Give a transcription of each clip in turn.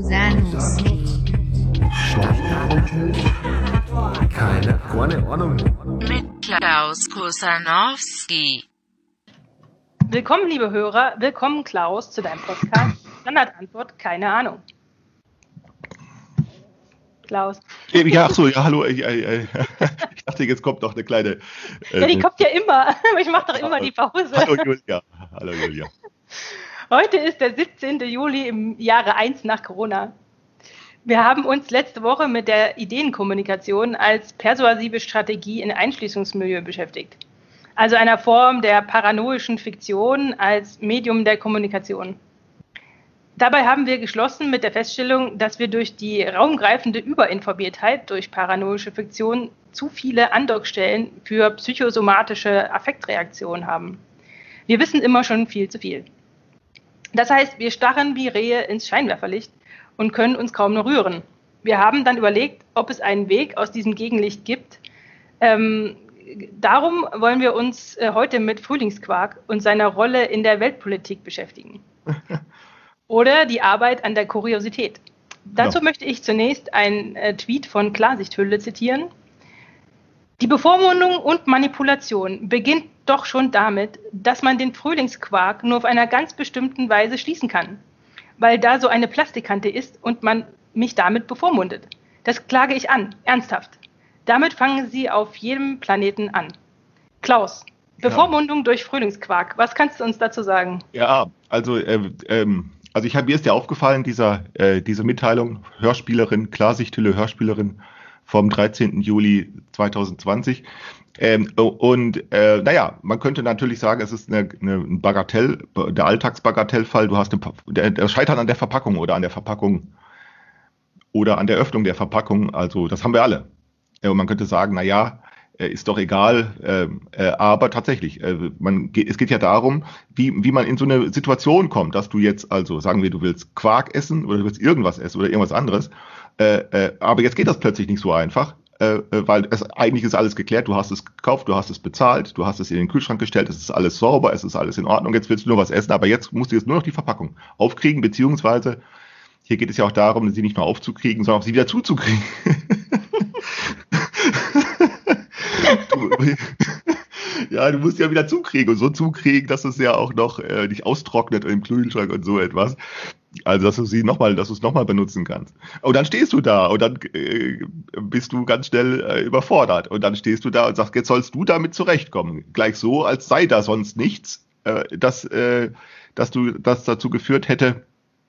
Zanussi. Keine Ahnung. Mit Klaus Kusanowski. Willkommen, liebe Hörer. Willkommen, Klaus, zu deinem Podcast. Standardantwort, keine Ahnung. Klaus. Ja, ach so, ja, hallo. Ich dachte, jetzt kommt noch eine kleine... Ja, die kommt ja immer. Ich mache doch immer die Pause. Hallo Julia. Hallo Julia. Heute ist der 17. Juli im Jahre 1 nach Corona. Wir haben uns letzte Woche mit der Ideenkommunikation als persuasive Strategie in Einschließungsmilieu beschäftigt. Also einer Form der paranoischen Fiktion als Medium der Kommunikation. Dabei haben wir geschlossen mit der Feststellung, dass wir durch die raumgreifende Überinformiertheit durch paranoische Fiktion zu viele Andockstellen für psychosomatische Affektreaktionen haben. Wir wissen immer schon viel zu viel. Das heißt, wir starren wie Rehe ins Scheinwerferlicht und können uns kaum noch rühren. Wir haben dann überlegt, ob es einen Weg aus diesem Gegenlicht gibt. Darum wollen wir uns heute mit Frühlingsquark und seiner Rolle in der Weltpolitik beschäftigen. Oder die Arbeit an der Kuriosität. Dazu möchte ich zunächst einen Tweet von Klarsichthülle zitieren. Die Bevormundung und Manipulation beginnt doch schon damit, dass man den Frühlingsquark nur auf einer ganz bestimmten Weise schließen kann, weil da so eine Plastikkante ist und man mich damit bevormundet. Das klage ich an, ernsthaft. Damit fangen Sie auf jedem Planeten an. Klaus, Bevormundung durch Frühlingsquark, was kannst du uns dazu sagen? Ja, also mir ist ja aufgefallen, diese Mitteilung, Hörspielerin, Klarsichthülle, Hörspielerin vom 13. Juli 2020. Man könnte natürlich sagen, es ist ein Bagatell, der Alltagsbagatellfall. Du hast das Scheitern an der Verpackung oder an der Verpackung oder an der Öffnung der Verpackung. Also das haben wir alle. Und man könnte sagen, ist doch egal, aber tatsächlich, es geht ja darum, wie man in so eine Situation kommt, dass du jetzt, also sagen wir, du willst Quark essen oder du willst irgendwas essen oder irgendwas anderes, aber jetzt geht das plötzlich nicht so einfach, weil eigentlich ist alles geklärt, du hast es gekauft, du hast es bezahlt, du hast es in den Kühlschrank gestellt, es ist alles sauber, es ist alles in Ordnung, jetzt willst du nur was essen, aber jetzt musst du jetzt nur noch die Verpackung aufkriegen, beziehungsweise hier geht es ja auch darum, sie nicht nur aufzukriegen, sondern auch sie wieder zuzukriegen. Du musst ja wieder zukriegen und so zukriegen, dass es ja auch noch nicht austrocknet im Kühlschrank und so etwas. Also, dass du es nochmal benutzen kannst. Und dann stehst du da und dann bist du ganz schnell überfordert. Und dann stehst du da und sagst, jetzt sollst du damit zurechtkommen. Gleich so, als sei da sonst nichts, das dazu geführt hätte,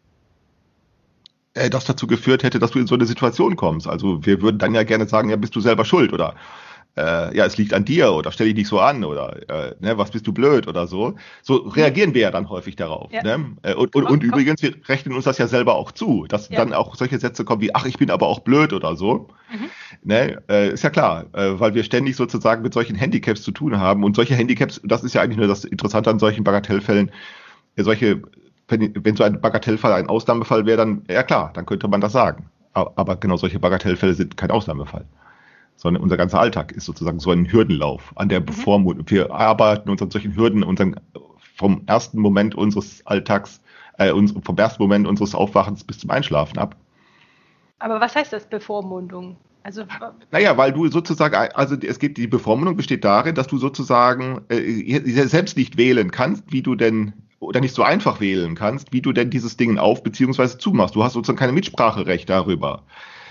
dass du in so eine Situation kommst. Also wir würden dann ja gerne sagen, ja, bist du selber schuld oder es liegt an dir oder stell dich nicht so an oder was bist du blöd oder so. So reagieren wir ja dann häufig darauf. Ja. Ne? Und übrigens, wir rechnen uns das ja selber auch zu, dass dann auch solche Sätze kommen wie, ach, ich bin aber auch blöd oder so. Ist ja klar, weil wir ständig sozusagen mit solchen Handicaps zu tun haben und solche Handicaps, das ist ja eigentlich nur das Interessante an solchen Bagatellfällen, wenn so ein Bagatellfall ein Ausnahmefall wäre, dann, ja klar, dann könnte man das sagen. Aber genau solche Bagatellfälle sind kein Ausnahmefall. Sondern unser ganzer Alltag ist sozusagen so ein Hürdenlauf an der Bevormundung. Wir arbeiten uns an solchen Hürden vom ersten Moment unseres Alltags, vom ersten Moment unseres Aufwachens bis zum Einschlafen ab. Aber was heißt das, Bevormundung? Also, weil du sozusagen, die Bevormundung besteht darin, dass du sozusagen selbst nicht wählen kannst, wie du denn, oder nicht so einfach wählen kannst, wie du denn dieses Ding auf- bzw. zumachst. Du hast sozusagen kein Mitspracherecht darüber.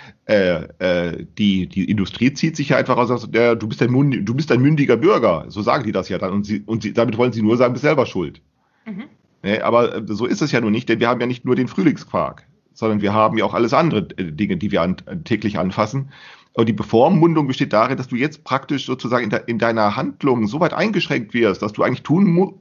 Die Industrie zieht sich ja einfach aus, du bist ein mündiger Bürger, so sagen die das ja dann und damit wollen sie nur sagen, du bist selber schuld. Aber so ist es ja nun nicht, denn wir haben ja nicht nur den Frühlingsquark, sondern wir haben ja auch alles andere Dinge, die wir täglich anfassen. Und die Bevormundung besteht darin, dass du jetzt praktisch sozusagen in deiner Handlung so weit eingeschränkt wirst, dass du eigentlich du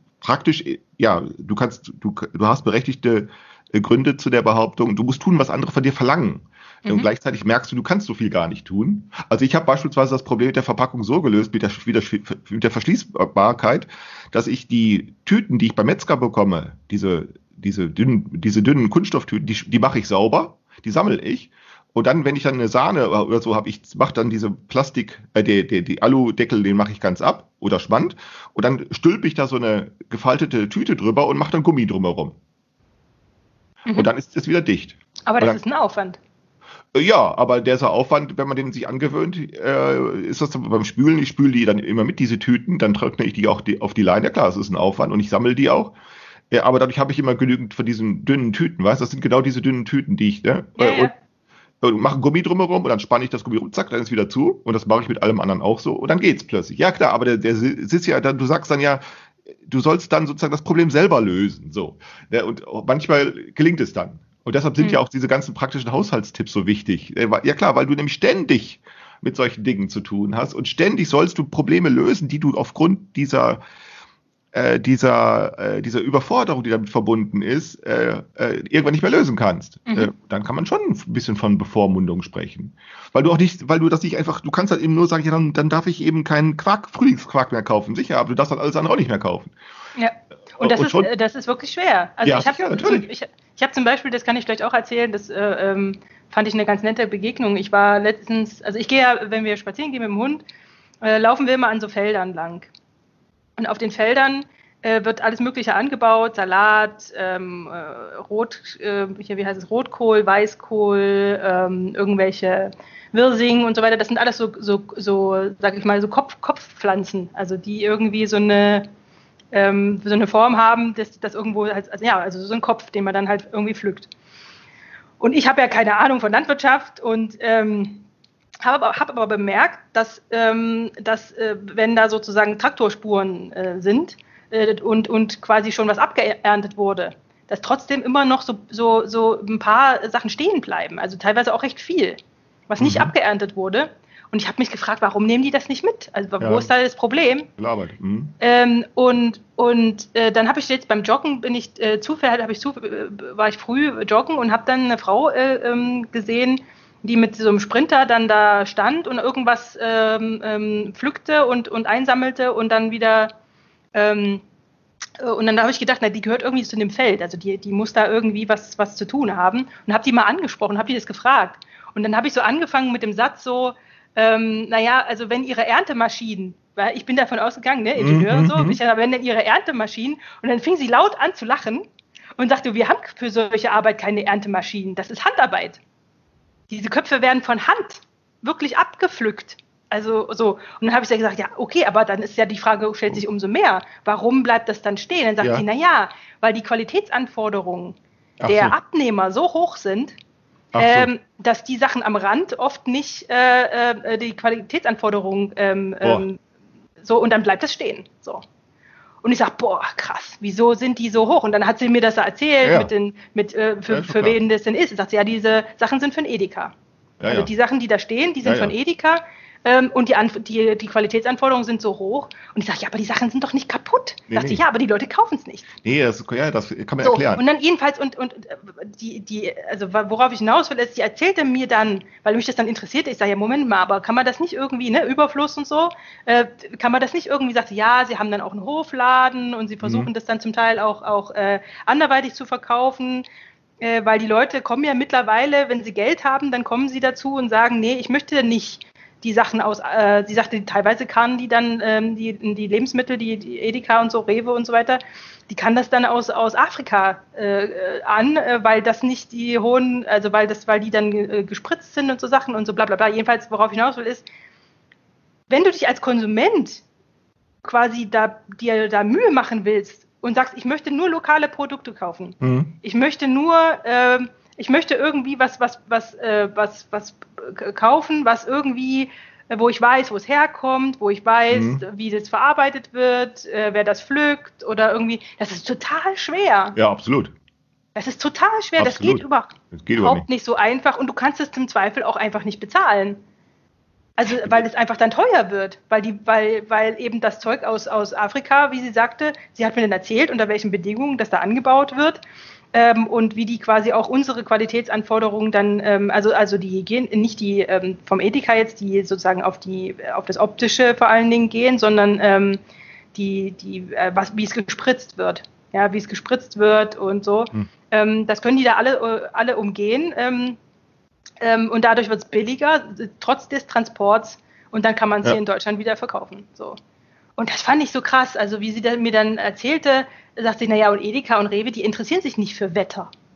hast berechtigte Gründe zu der Behauptung, du musst tun, was andere von dir verlangen. Und gleichzeitig merkst du kannst so viel gar nicht tun. Also ich habe beispielsweise das Problem mit der Verpackung so gelöst, mit der Verschließbarkeit, dass ich die Tüten, die ich beim Metzger bekomme, diese dünnen Kunststofftüten, die mache ich sauber, die sammle ich. Und dann, wenn ich dann eine Sahne oder so habe, mache dann diese die Aludeckel, den mache ich ganz ab oder Schmand. Und dann stülpe ich da so eine gefaltete Tüte drüber und mache dann Gummi drumherum. Und dann ist es wieder dicht. Aber Weil das ist ein Aufwand. ja, aber dieser Aufwand, wenn man den sich angewöhnt, ist das beim Spülen. Ich spüle die dann immer mit, diese Tüten, dann trockne ich die auch auf die Leine. Klar, es ist ein Aufwand und ich sammle die auch. Ja, aber dadurch habe ich immer genügend von diesen dünnen Tüten, weißt du? Das sind genau diese dünnen Tüten, die ich, ne? Ja, ja. Und mache ein Gummi drumherum und dann spanne ich das Gummi rum, zack, dann ist wieder zu. Und das mache ich mit allem anderen auch so. Und dann geht's plötzlich. Ja, klar, aber der sitzt ja, du sagst dann ja, du sollst dann sozusagen das Problem selber lösen. So. Ja, und manchmal gelingt es dann. Und deshalb sind ja auch diese ganzen praktischen Haushaltstipps so wichtig. Ja klar, weil du nämlich ständig mit solchen Dingen zu tun hast und ständig sollst du Probleme lösen, die du aufgrund dieser Überforderung, die damit verbunden ist, irgendwann nicht mehr lösen kannst. Dann kann man schon ein bisschen von Bevormundung sprechen. Weil du das nicht einfach, du kannst halt eben nur sagen, ja, dann darf ich eben keinen Frühlingsquark mehr kaufen. Sicher, aber du darfst dann alles andere auch nicht mehr kaufen. Ja. Und das ist wirklich schwer. Also ja, ich habe zum Beispiel, das kann ich vielleicht auch erzählen, das fand ich eine ganz nette Begegnung. Ich war letztens, also ich gehe ja, wenn wir spazieren gehen mit dem Hund, laufen wir immer an so Feldern lang. Und auf den Feldern wird alles Mögliche angebaut, Salat, Rotkohl, Weißkohl, irgendwelche Wirsing und so weiter. Das sind alles so sag ich mal, so Kopfpflanzen, also die irgendwie so eine Form haben, das irgendwo, also so ein Kopf, den man dann halt irgendwie pflückt. Und ich habe ja keine Ahnung von Landwirtschaft und habe aber bemerkt, dass wenn da sozusagen Traktorspuren sind und quasi schon was abgeerntet wurde, dass trotzdem immer noch so ein paar Sachen stehen bleiben, also teilweise auch recht viel, was nicht abgeerntet wurde. Und ich habe mich gefragt, warum nehmen die das nicht mit? Also wo ist da das Problem? Gelabert. Und dann habe ich jetzt beim Joggen, war ich früh joggen und habe dann eine Frau gesehen, die mit so einem Sprinter dann da stand und irgendwas pflückte und einsammelte und dann wieder und dann habe ich gedacht, na, die gehört irgendwie zu dem Feld, also die muss da irgendwie was zu tun haben und habe die mal angesprochen, habe die das gefragt und dann habe ich so angefangen mit dem Satz so, naja, also wenn ihre Erntemaschinen, weil ich bin davon ausgegangen, ne, Ingenieur und so, wenn dann ihre Erntemaschinen und dann fing sie laut an zu lachen und sagte, wir haben für solche Arbeit keine Erntemaschinen, das ist Handarbeit. Diese Köpfe werden von Hand wirklich abgepflückt. Also so. Und dann habe ich ja gesagt, ja, okay, aber dann ist ja die Frage, stellt sich umso mehr. Warum bleibt das dann stehen? Dann sagt sie, naja, weil die Qualitätsanforderungen der Abnehmer so hoch sind, dass die Sachen am Rand oft nicht die Qualitätsanforderungen so, und dann bleibt es stehen. So. Und ich sage, boah, krass, wieso sind die so hoch? Und dann hat sie mir das erzählt, für wen das denn ist. Und sagt sie, ja, diese Sachen sind von Edeka. Ja, also die Sachen, die da stehen, die sind von Edeka. Und die Qualitätsanforderungen sind so hoch. Und ich sage, ja, aber die Sachen sind doch nicht kaputt. Sagt sie, ja, aber die Leute kaufen es nicht. Nee, das kann man erklären. Und dann jedenfalls, also worauf ich hinaus will, ist, sie erzählte mir dann, weil mich das dann interessierte, ich sage, ja, Moment mal, aber kann man das nicht irgendwie, ne, Überfluss und so, kann man das nicht irgendwie, sagt sie, ja, sie haben dann auch einen Hofladen und sie versuchen das dann zum Teil auch anderweitig zu verkaufen. Weil die Leute kommen ja mittlerweile, wenn sie Geld haben, dann kommen sie dazu und sagen, nee, ich möchte nicht die Sachen sie sagte, teilweise kann die dann die Lebensmittel, die Edeka und so, Rewe und so weiter, die kann das dann aus Afrika weil das nicht die hohen, also weil die dann gespritzt sind und so Sachen und so bla bla bla. Jedenfalls, worauf ich hinaus will, ist, wenn du dich als Konsument quasi dir da Mühe machen willst und sagst, ich möchte nur lokale Produkte kaufen, ich möchte irgendwie was kaufen, was irgendwie, wo ich weiß, wo es herkommt, wo ich weiß, wie das verarbeitet wird, wer das pflückt oder irgendwie. Das ist total schwer. Ja, absolut. Das ist total schwer. Absolut. Das geht überhaupt nicht so einfach und du kannst es im Zweifel auch einfach nicht bezahlen. Also, weil es einfach dann teuer wird, weil eben das Zeug aus Afrika, wie sie sagte, sie hat mir dann erzählt, unter welchen Bedingungen das da angebaut wird. Und wie die quasi auch unsere Qualitätsanforderungen dann, also die gehen nicht die vom Edeka jetzt, die sozusagen auf das Optische vor allen Dingen gehen, sondern wie es gespritzt wird, ja, wie es gespritzt wird und so. Das können die da alle umgehen und dadurch wird es billiger, trotz des Transports und dann kann man es hier in Deutschland wieder verkaufen. So. Und das fand ich so krass, also wie sie mir dann erzählte, sagte sie, naja, und Edeka und Rewe, die interessieren sich nicht für Wetter.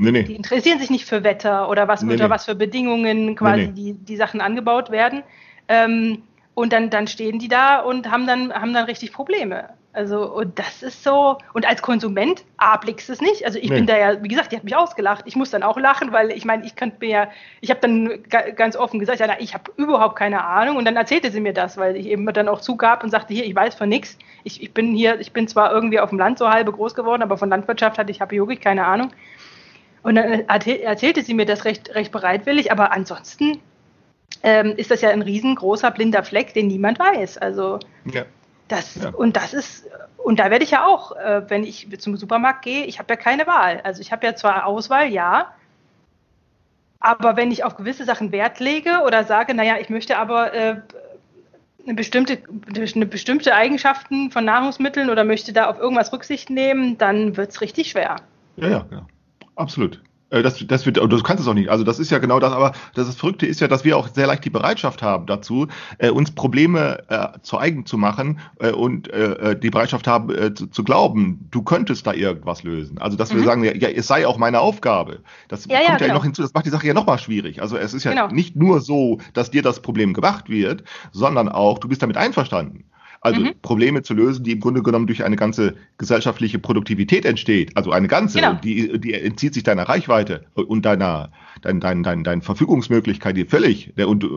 Nee. Die interessieren sich nicht für Wetter oder unter was für Bedingungen quasi die Sachen angebaut werden. Und dann stehen die da und haben dann richtig Probleme. Also, und das ist so, und als Konsument, blickst es nicht. Also ich bin da ja, wie gesagt, die hat mich ausgelacht. Ich muss dann auch lachen, weil ich meine, ich habe dann ganz offen gesagt, ja, ich habe überhaupt keine Ahnung. Und dann erzählte sie mir das, weil ich eben dann auch zugab und sagte, hier, ich weiß von nichts. Ich bin zwar irgendwie auf dem Land so halbe groß geworden, aber von Landwirtschaft habe ich wirklich keine Ahnung. Und dann erzählte sie mir das recht bereitwillig, aber ansonsten ist das ja ein riesengroßer blinder Fleck, den niemand weiß. Also und da werde ich ja auch, wenn ich zum Supermarkt gehe, ich habe ja keine Wahl. Also ich habe ja zwar Auswahl, ja, aber wenn ich auf gewisse Sachen Wert lege oder sage, naja, ich möchte aber eine bestimmte Eigenschaften von Nahrungsmitteln oder möchte da auf irgendwas Rücksicht nehmen, dann wird es richtig schwer. Ja, absolut. Das wird, du kannst es auch nicht. Also das ist ja genau das, aber das Verrückte ist ja, dass wir auch sehr leicht die Bereitschaft haben dazu, uns Probleme zu eigen zu machen und die Bereitschaft haben zu glauben, du könntest da irgendwas lösen. Also dass wir sagen, ja, es sei auch meine Aufgabe. Das kommt ja noch hinzu, das macht die Sache ja nochmal schwierig. Also es ist ja nicht nur so, dass dir das Problem gemacht wird, sondern auch, du bist damit einverstanden. Also Probleme zu lösen, die im Grunde genommen durch eine ganze gesellschaftliche Produktivität entsteht. Also eine ganze, die entzieht sich deiner Reichweite und deiner Verfügungsmöglichkeit völlig.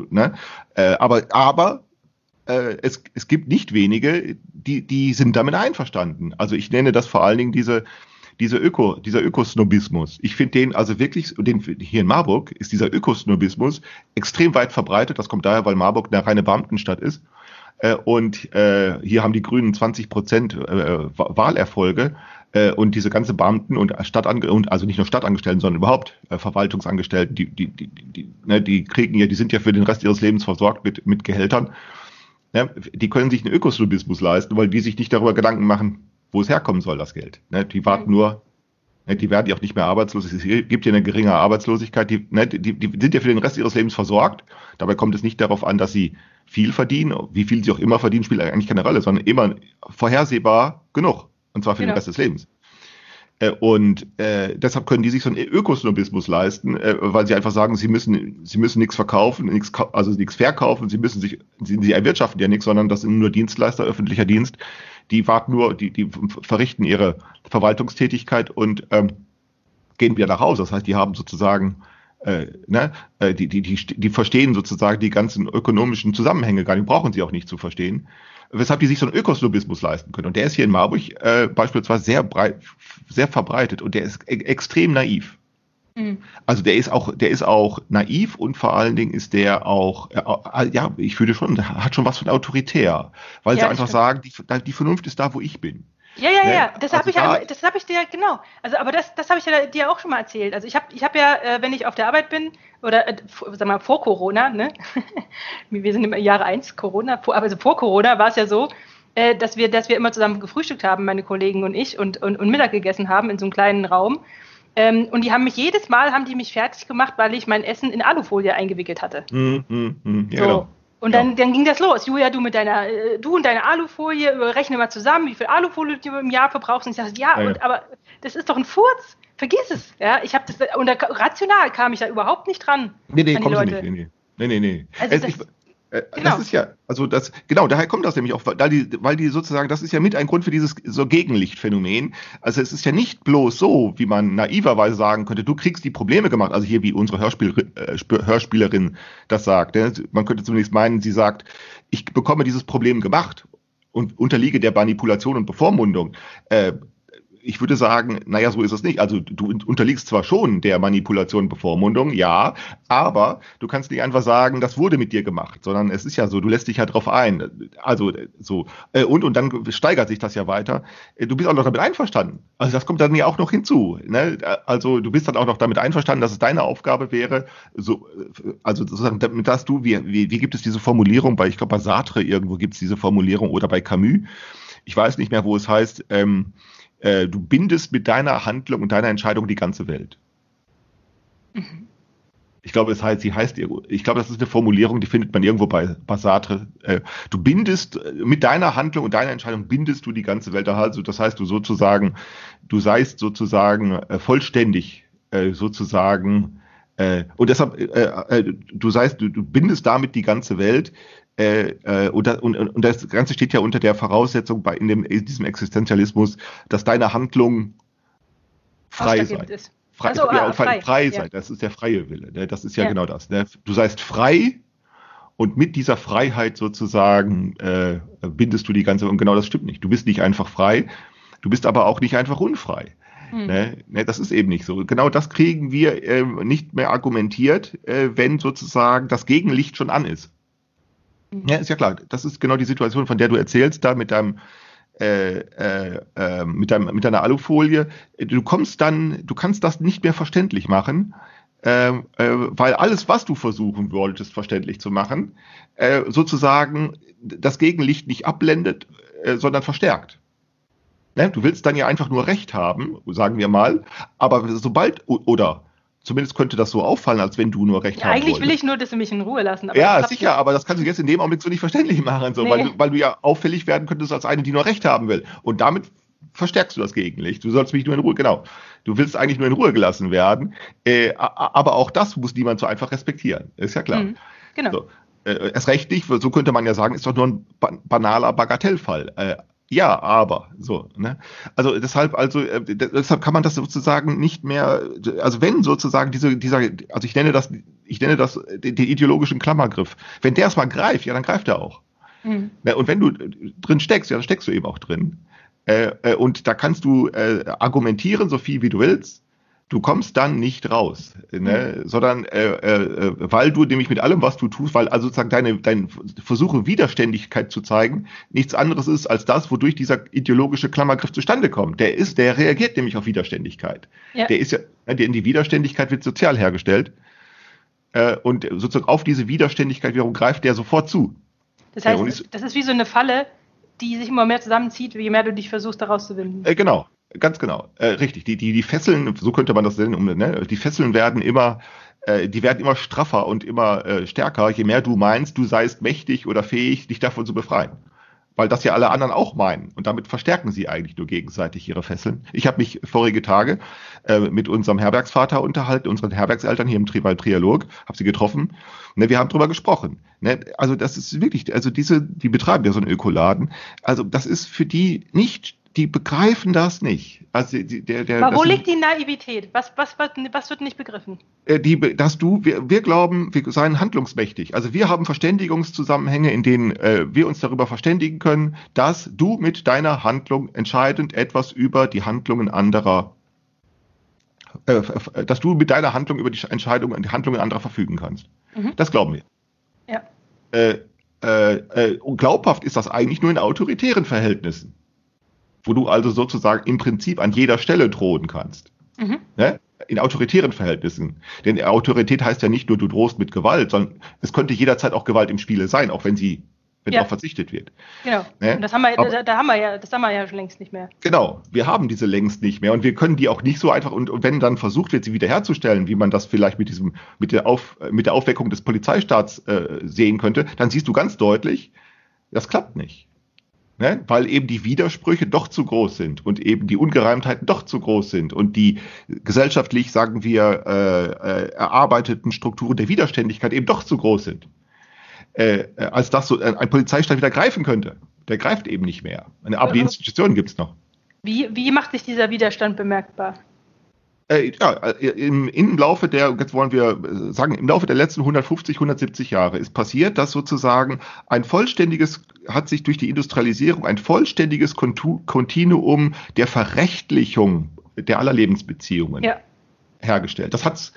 Aber es gibt nicht wenige, die sind damit einverstanden. Also ich nenne das vor allen Dingen dieser Ökosnobismus. Ich finde den also wirklich, hier in Marburg ist dieser Ökosnobismus extrem weit verbreitet. Das kommt daher, weil Marburg eine reine Beamtenstadt ist. Und hier haben die Grünen 20% Wahlerfolge und diese ganze Beamten und also nicht nur Stadtangestellten, sondern überhaupt Verwaltungsangestellten, die kriegen ja, die sind ja für den Rest ihres Lebens versorgt mit Gehältern. Ja, die können sich einen Ökosnobismus leisten, weil die sich nicht darüber Gedanken machen, wo es herkommen soll, das Geld. Die warten nur, die werden ja auch nicht mehr arbeitslos. Es gibt ja eine geringe Arbeitslosigkeit. Die sind ja für den Rest ihres Lebens versorgt. Dabei kommt es nicht darauf an, dass sie viel verdienen. Wie viel sie auch immer verdienen, spielt eigentlich keine Rolle, sondern immer vorhersehbar genug. Und zwar für den Rest des Lebens. Und deshalb können die sich so einen Ökosnobismus leisten, weil sie einfach sagen, sie müssen nichts verkaufen, nichts verkaufen, sie erwirtschaften ja nichts, sondern das sind nur Dienstleister, öffentlicher Dienst, die warten nur, die verrichten ihre Verwaltungstätigkeit und gehen wieder nach Hause. Das heißt, die haben sozusagen die verstehen sozusagen die ganzen ökonomischen Zusammenhänge gar nicht, brauchen sie auch nicht zu verstehen, weshalb die sich so einen Ökosnobismus leisten können. Und der ist hier in Marburg beispielsweise sehr verbreitet und der ist extrem naiv. Also der ist auch naiv und vor allen Dingen ist der auch, ich würde schon, hat schon was von autoritär, weil sie einfach sagen, die Vernunft ist da, wo ich bin. Ja. Das habe ich dir, genau. Also, aber das habe ich ja dir auch schon mal erzählt. Also ich habe ja, wenn ich auf der Arbeit bin, oder sag mal vor Corona, ne? Wir sind im Jahre 1 Corona, also vor Corona war es ja so, dass wir immer zusammen gefrühstückt haben, meine Kollegen und ich, und Mittag gegessen haben in so einem kleinen Raum. Und jedes Mal haben die mich fertig gemacht, weil ich mein Essen in Alufolie eingewickelt hatte. Ja, so. Genau. Und dann ging das los. Julia, du und deine Alufolie, rechne mal zusammen, wie viel Alufolie du im Jahr verbrauchst. Und ich sage, aber das ist doch ein Furz. Vergiss es. Ja, rational kam ich da überhaupt nicht dran. Nee, kommst du nicht. Nee. Also das ist ja, daher kommt das nämlich auch, weil die sozusagen, das ist ja mit ein Grund für dieses so Gegenlichtphänomen. Also es ist ja nicht bloß so, wie man naiverweise sagen könnte, du kriegst die Probleme gemacht, also hier wie unsere Hörspielerin das sagt. Man könnte zunächst meinen, sie sagt, ich bekomme dieses Problem gemacht und unterliege der Manipulation und Bevormundung. Ich würde sagen, naja, so ist es nicht. Also du unterliegst zwar schon der Manipulation und Bevormundung, ja, aber du kannst nicht einfach sagen, das wurde mit dir gemacht, sondern es ist ja so, du lässt dich ja drauf ein. Also so. Und dann steigert sich das ja weiter. Du bist auch noch damit einverstanden. Also das kommt dann ja auch noch hinzu. Ne? Also du bist dann auch noch damit einverstanden, dass es deine Aufgabe wäre, also sozusagen, dass du, wie gibt es diese Formulierung, ich glaube bei Sartre irgendwo gibt es diese Formulierung oder bei Camus, ich weiß nicht mehr, wo es heißt, du bindest mit deiner Handlung und deiner Entscheidung die ganze Welt. Ich glaube, das ist eine Formulierung, die findet man irgendwo bei Sartre. Du bindest mit deiner Handlung und deiner Entscheidung bindest du die ganze Welt. Also das heißt, du seist sozusagen vollständig sozusagen, und deshalb, du bindest damit die ganze Welt, und das Ganze steht ja unter der Voraussetzung in diesem Existenzialismus, dass deine Handlung frei sei. Ist. Frei sein, das ist der freie Wille. Ne? Das ist ja genau das. Ne? Du seist frei und mit dieser Freiheit sozusagen bindest du die ganze, und genau das stimmt nicht. Du bist nicht einfach frei, du bist aber auch nicht einfach unfrei. Ne, das ist eben nicht so. Genau das kriegen wir nicht mehr argumentiert, wenn sozusagen das Gegenlicht schon an ist. Ja, ist ja klar. Das ist genau die Situation, von der du erzählst, da mit deiner Alufolie. Du kannst das nicht mehr verständlich machen, weil alles, was du versuchen wolltest, verständlich zu machen, sozusagen das Gegenlicht nicht abblendet, sondern verstärkt. Ne? Du willst dann ja einfach nur Recht haben, sagen wir mal, aber oder zumindest könnte das so auffallen, als wenn du nur Recht haben wolltest. Eigentlich will ich nur, dass du mich in Ruhe lassen. Aber ja, sicher, aber das kannst du jetzt in dem Augenblick so nicht verständlich machen, so, nee. weil du ja auffällig werden könntest als eine, die nur Recht haben will. Und damit verstärkst du das Gegenlicht. Du sollst mich nur in Ruhe, genau. Du willst eigentlich nur in Ruhe gelassen werden, aber auch das muss niemand so einfach respektieren. Ist ja klar. Genau. So, erst recht nicht, so könnte man ja sagen, ist doch nur ein banaler Bagatellfall. Ja, aber so, ne? Also deshalb kann man das sozusagen nicht mehr, also wenn sozusagen also ich nenne das den ideologischen Klammergriff. Wenn der erstmal greift, ja, dann greift er auch. Ne? Und wenn du drin steckst, ja, dann steckst du eben auch drin. Und da kannst du argumentieren, so viel wie du willst. Du kommst dann nicht raus, ne? Sondern weil du nämlich mit allem, was du tust, weil also sozusagen dein Versuche, Widerständigkeit zu zeigen, nichts anderes ist als das, wodurch dieser ideologische Klammergriff zustande kommt. Der reagiert nämlich auf Widerständigkeit. Ja. Die Widerständigkeit wird sozial hergestellt und sozusagen auf diese Widerständigkeit wiederum greift der sofort zu. Das heißt, das ist wie so eine Falle, die sich immer mehr zusammenzieht, je mehr du dich versuchst, daraus zu winden. Genau. Ganz genau, richtig. Die Fesseln, so könnte man das nennen, ne? Die Fesseln werden immer straffer und immer stärker, je mehr du meinst, du seist mächtig oder fähig, dich davon zu befreien. Weil das ja alle anderen auch meinen. Und damit verstärken sie eigentlich nur gegenseitig ihre Fesseln. Ich habe mich vorige Tage mit unserem Herbergsvater unterhalten, unseren Herbergseltern hier im Trialog, habe sie getroffen. Ne, wir haben drüber gesprochen. Ne? Also das ist wirklich, also die betreiben ja so einen Ökoladen. Also das ist für die nicht. Die begreifen das nicht. Also aber wo liegt die Naivität? Was wird nicht begriffen? Wir glauben, wir seien handlungsmächtig. Also wir haben Verständigungszusammenhänge, in denen wir uns darüber verständigen können, dass du mit deiner Handlung entscheidend etwas über die Handlungen anderer, dass du mit deiner Handlung über die Entscheidungen und die Handlungen anderer verfügen kannst. Das glauben wir. Ja. Und glaubhaft ist das eigentlich nur in autoritären Verhältnissen, wo du also sozusagen im Prinzip an jeder Stelle drohen kannst. Ne? In autoritären Verhältnissen. Denn Autorität heißt ja nicht nur, du drohst mit Gewalt, sondern es könnte jederzeit auch Gewalt im Spiele sein, auch wenn darauf verzichtet wird. Genau. Ne? Und das haben wir ja schon längst nicht mehr. Genau. Wir haben diese längst nicht mehr und wir können die auch nicht so einfach, und wenn dann versucht wird, sie wiederherzustellen, wie man das vielleicht mit der Aufweckung des Polizeistaats sehen könnte, dann siehst du ganz deutlich, das klappt nicht. Ne? Weil eben die Widersprüche doch zu groß sind und eben die Ungereimtheiten doch zu groß sind und die gesellschaftlich, sagen wir, erarbeiteten Strukturen der Widerständigkeit eben doch zu groß sind. Als dass so ein Polizeistaat wieder greifen könnte. Der greift eben nicht mehr. Aber die Institutionen gibt es noch. Wie macht sich dieser Widerstand bemerkbar? Im Laufe der letzten 150, 170 Jahre ist passiert, dass sozusagen hat sich durch die Industrialisierung ein vollständiges Kontinuum der Verrechtlichung der aller Lebensbeziehungen hergestellt. Das hat es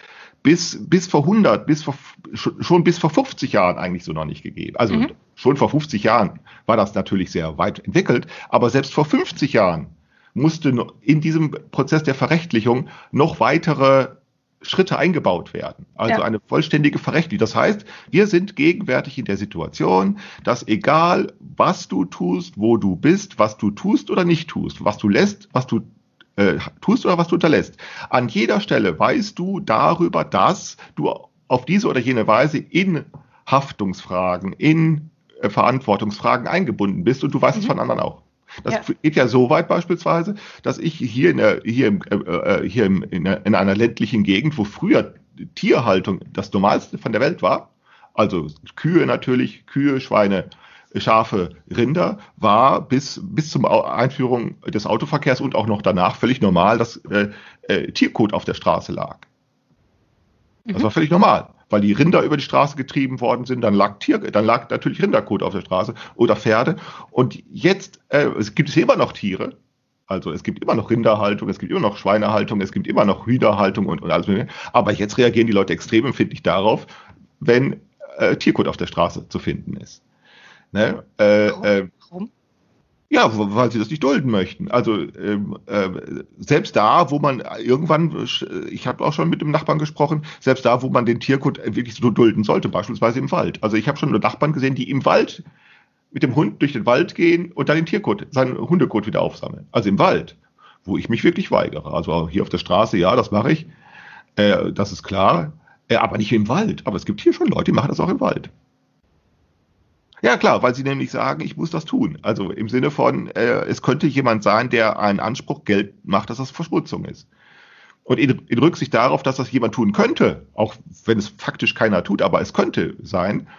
schon bis vor 50 Jahren eigentlich so noch nicht gegeben. Also schon vor 50 Jahren war das natürlich sehr weit entwickelt, aber selbst vor 50 Jahren musste in diesem Prozess der Verrechtlichung noch weitere Schritte eingebaut werden. Also eine vollständige Verrechtlichung. Das heißt, wir sind gegenwärtig in der Situation, dass egal, was du tust, wo du bist, was du tust oder nicht tust, was du lässt, was du tust oder was du unterlässt, an jeder Stelle weißt du darüber, dass du auf diese oder jene Weise in Haftungsfragen, in Verantwortungsfragen eingebunden bist und du weißt es von anderen auch. Das Ja. geht ja so weit beispielsweise, dass ich hier in einer ländlichen Gegend, wo früher Tierhaltung das Normalste von der Welt war, also Kühe natürlich, Kühe, Schweine, Schafe, Rinder, war bis zur Einführung des Autoverkehrs und auch noch danach völlig normal, dass Tierkot auf der Straße lag. Das war völlig normal, weil die Rinder über die Straße getrieben worden sind, dann lag natürlich Rinderkot auf der Straße oder Pferde. Und jetzt es gibt immer noch Tiere, also es gibt immer noch Rinderhaltung, es gibt immer noch Schweinehaltung, es gibt immer noch Hühnerhaltung und alles mögliche. Aber jetzt reagieren die Leute extrem empfindlich darauf, wenn Tierkot auf der Straße zu finden ist. Ne? Warum? Ja, weil sie das nicht dulden möchten. Also selbst da, wo man irgendwann, ich habe auch schon mit dem Nachbarn gesprochen, selbst da, wo man den Tierkot wirklich so dulden sollte, beispielsweise im Wald. Also ich habe schon Nachbarn gesehen, die im Wald mit dem Hund durch den Wald gehen und dann den Tierkot, seinen Hundekot wieder aufsammeln. Also im Wald, wo ich mich wirklich weigere. Also hier auf der Straße, ja, das mache ich, das ist klar, aber nicht im Wald. Aber es gibt hier schon Leute, die machen das auch im Wald. Ja, klar, weil sie nämlich sagen, ich muss das tun. Also im Sinne von, es könnte jemand sein, der einen Anspruch geltend macht, dass das Verschmutzung ist. Und in Rücksicht darauf, dass das jemand tun könnte, auch wenn es faktisch keiner tut, aber es könnte sein,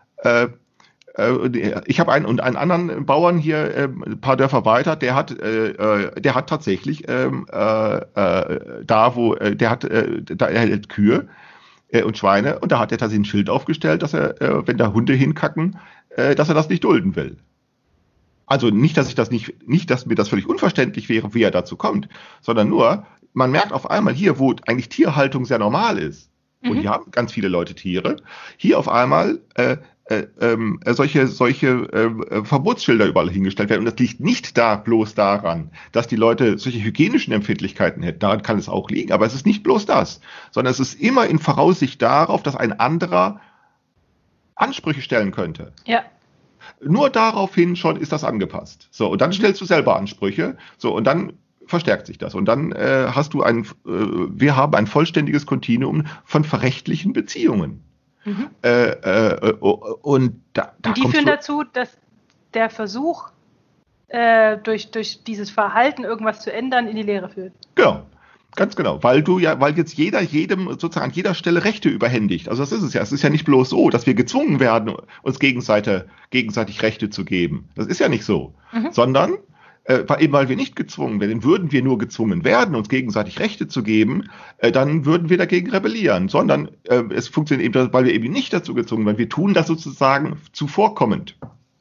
ich habe einen anderen Bauern hier, ein paar Dörfer weiter, der hat tatsächlich da er hält Kühe und Schweine und da hat er tatsächlich ein Schild aufgestellt, dass er, wenn da Hunde hinkacken, dass er das nicht dulden will. Also nicht, dass mir das völlig unverständlich wäre, wie er dazu kommt, sondern nur, man merkt auf einmal hier, wo eigentlich Tierhaltung sehr normal ist, und hier haben ganz viele Leute Tiere, hier auf einmal solche Verbotsschilder überall hingestellt werden. Und das liegt nicht bloß daran, dass die Leute solche hygienischen Empfindlichkeiten hätten. Daran kann es auch liegen, aber es ist nicht bloß das, sondern es ist immer in Voraussicht darauf, dass ein anderer Ansprüche stellen könnte. Ja. Nur daraufhin schon ist das angepasst. So, und dann stellst du selber Ansprüche. So, und dann verstärkt sich das. Und dann hast du wir haben ein vollständiges Kontinuum von verrechtlichen Beziehungen. Und die führen dazu, dass der Versuch, durch dieses Verhalten irgendwas zu ändern, in die Leere führt. Genau. Ganz genau, weil jetzt jedem sozusagen an jeder Stelle Rechte überhändigt. Also das ist es ja. Es ist ja nicht bloß so, dass wir gezwungen werden, uns gegenseitig Rechte zu geben. Das ist ja nicht so. Sondern, weil wir nicht gezwungen werden, würden wir nur gezwungen werden, uns gegenseitig Rechte zu geben, dann würden wir dagegen rebellieren. Sondern es funktioniert eben, weil wir eben nicht dazu gezwungen werden. Wir tun das sozusagen zuvorkommend.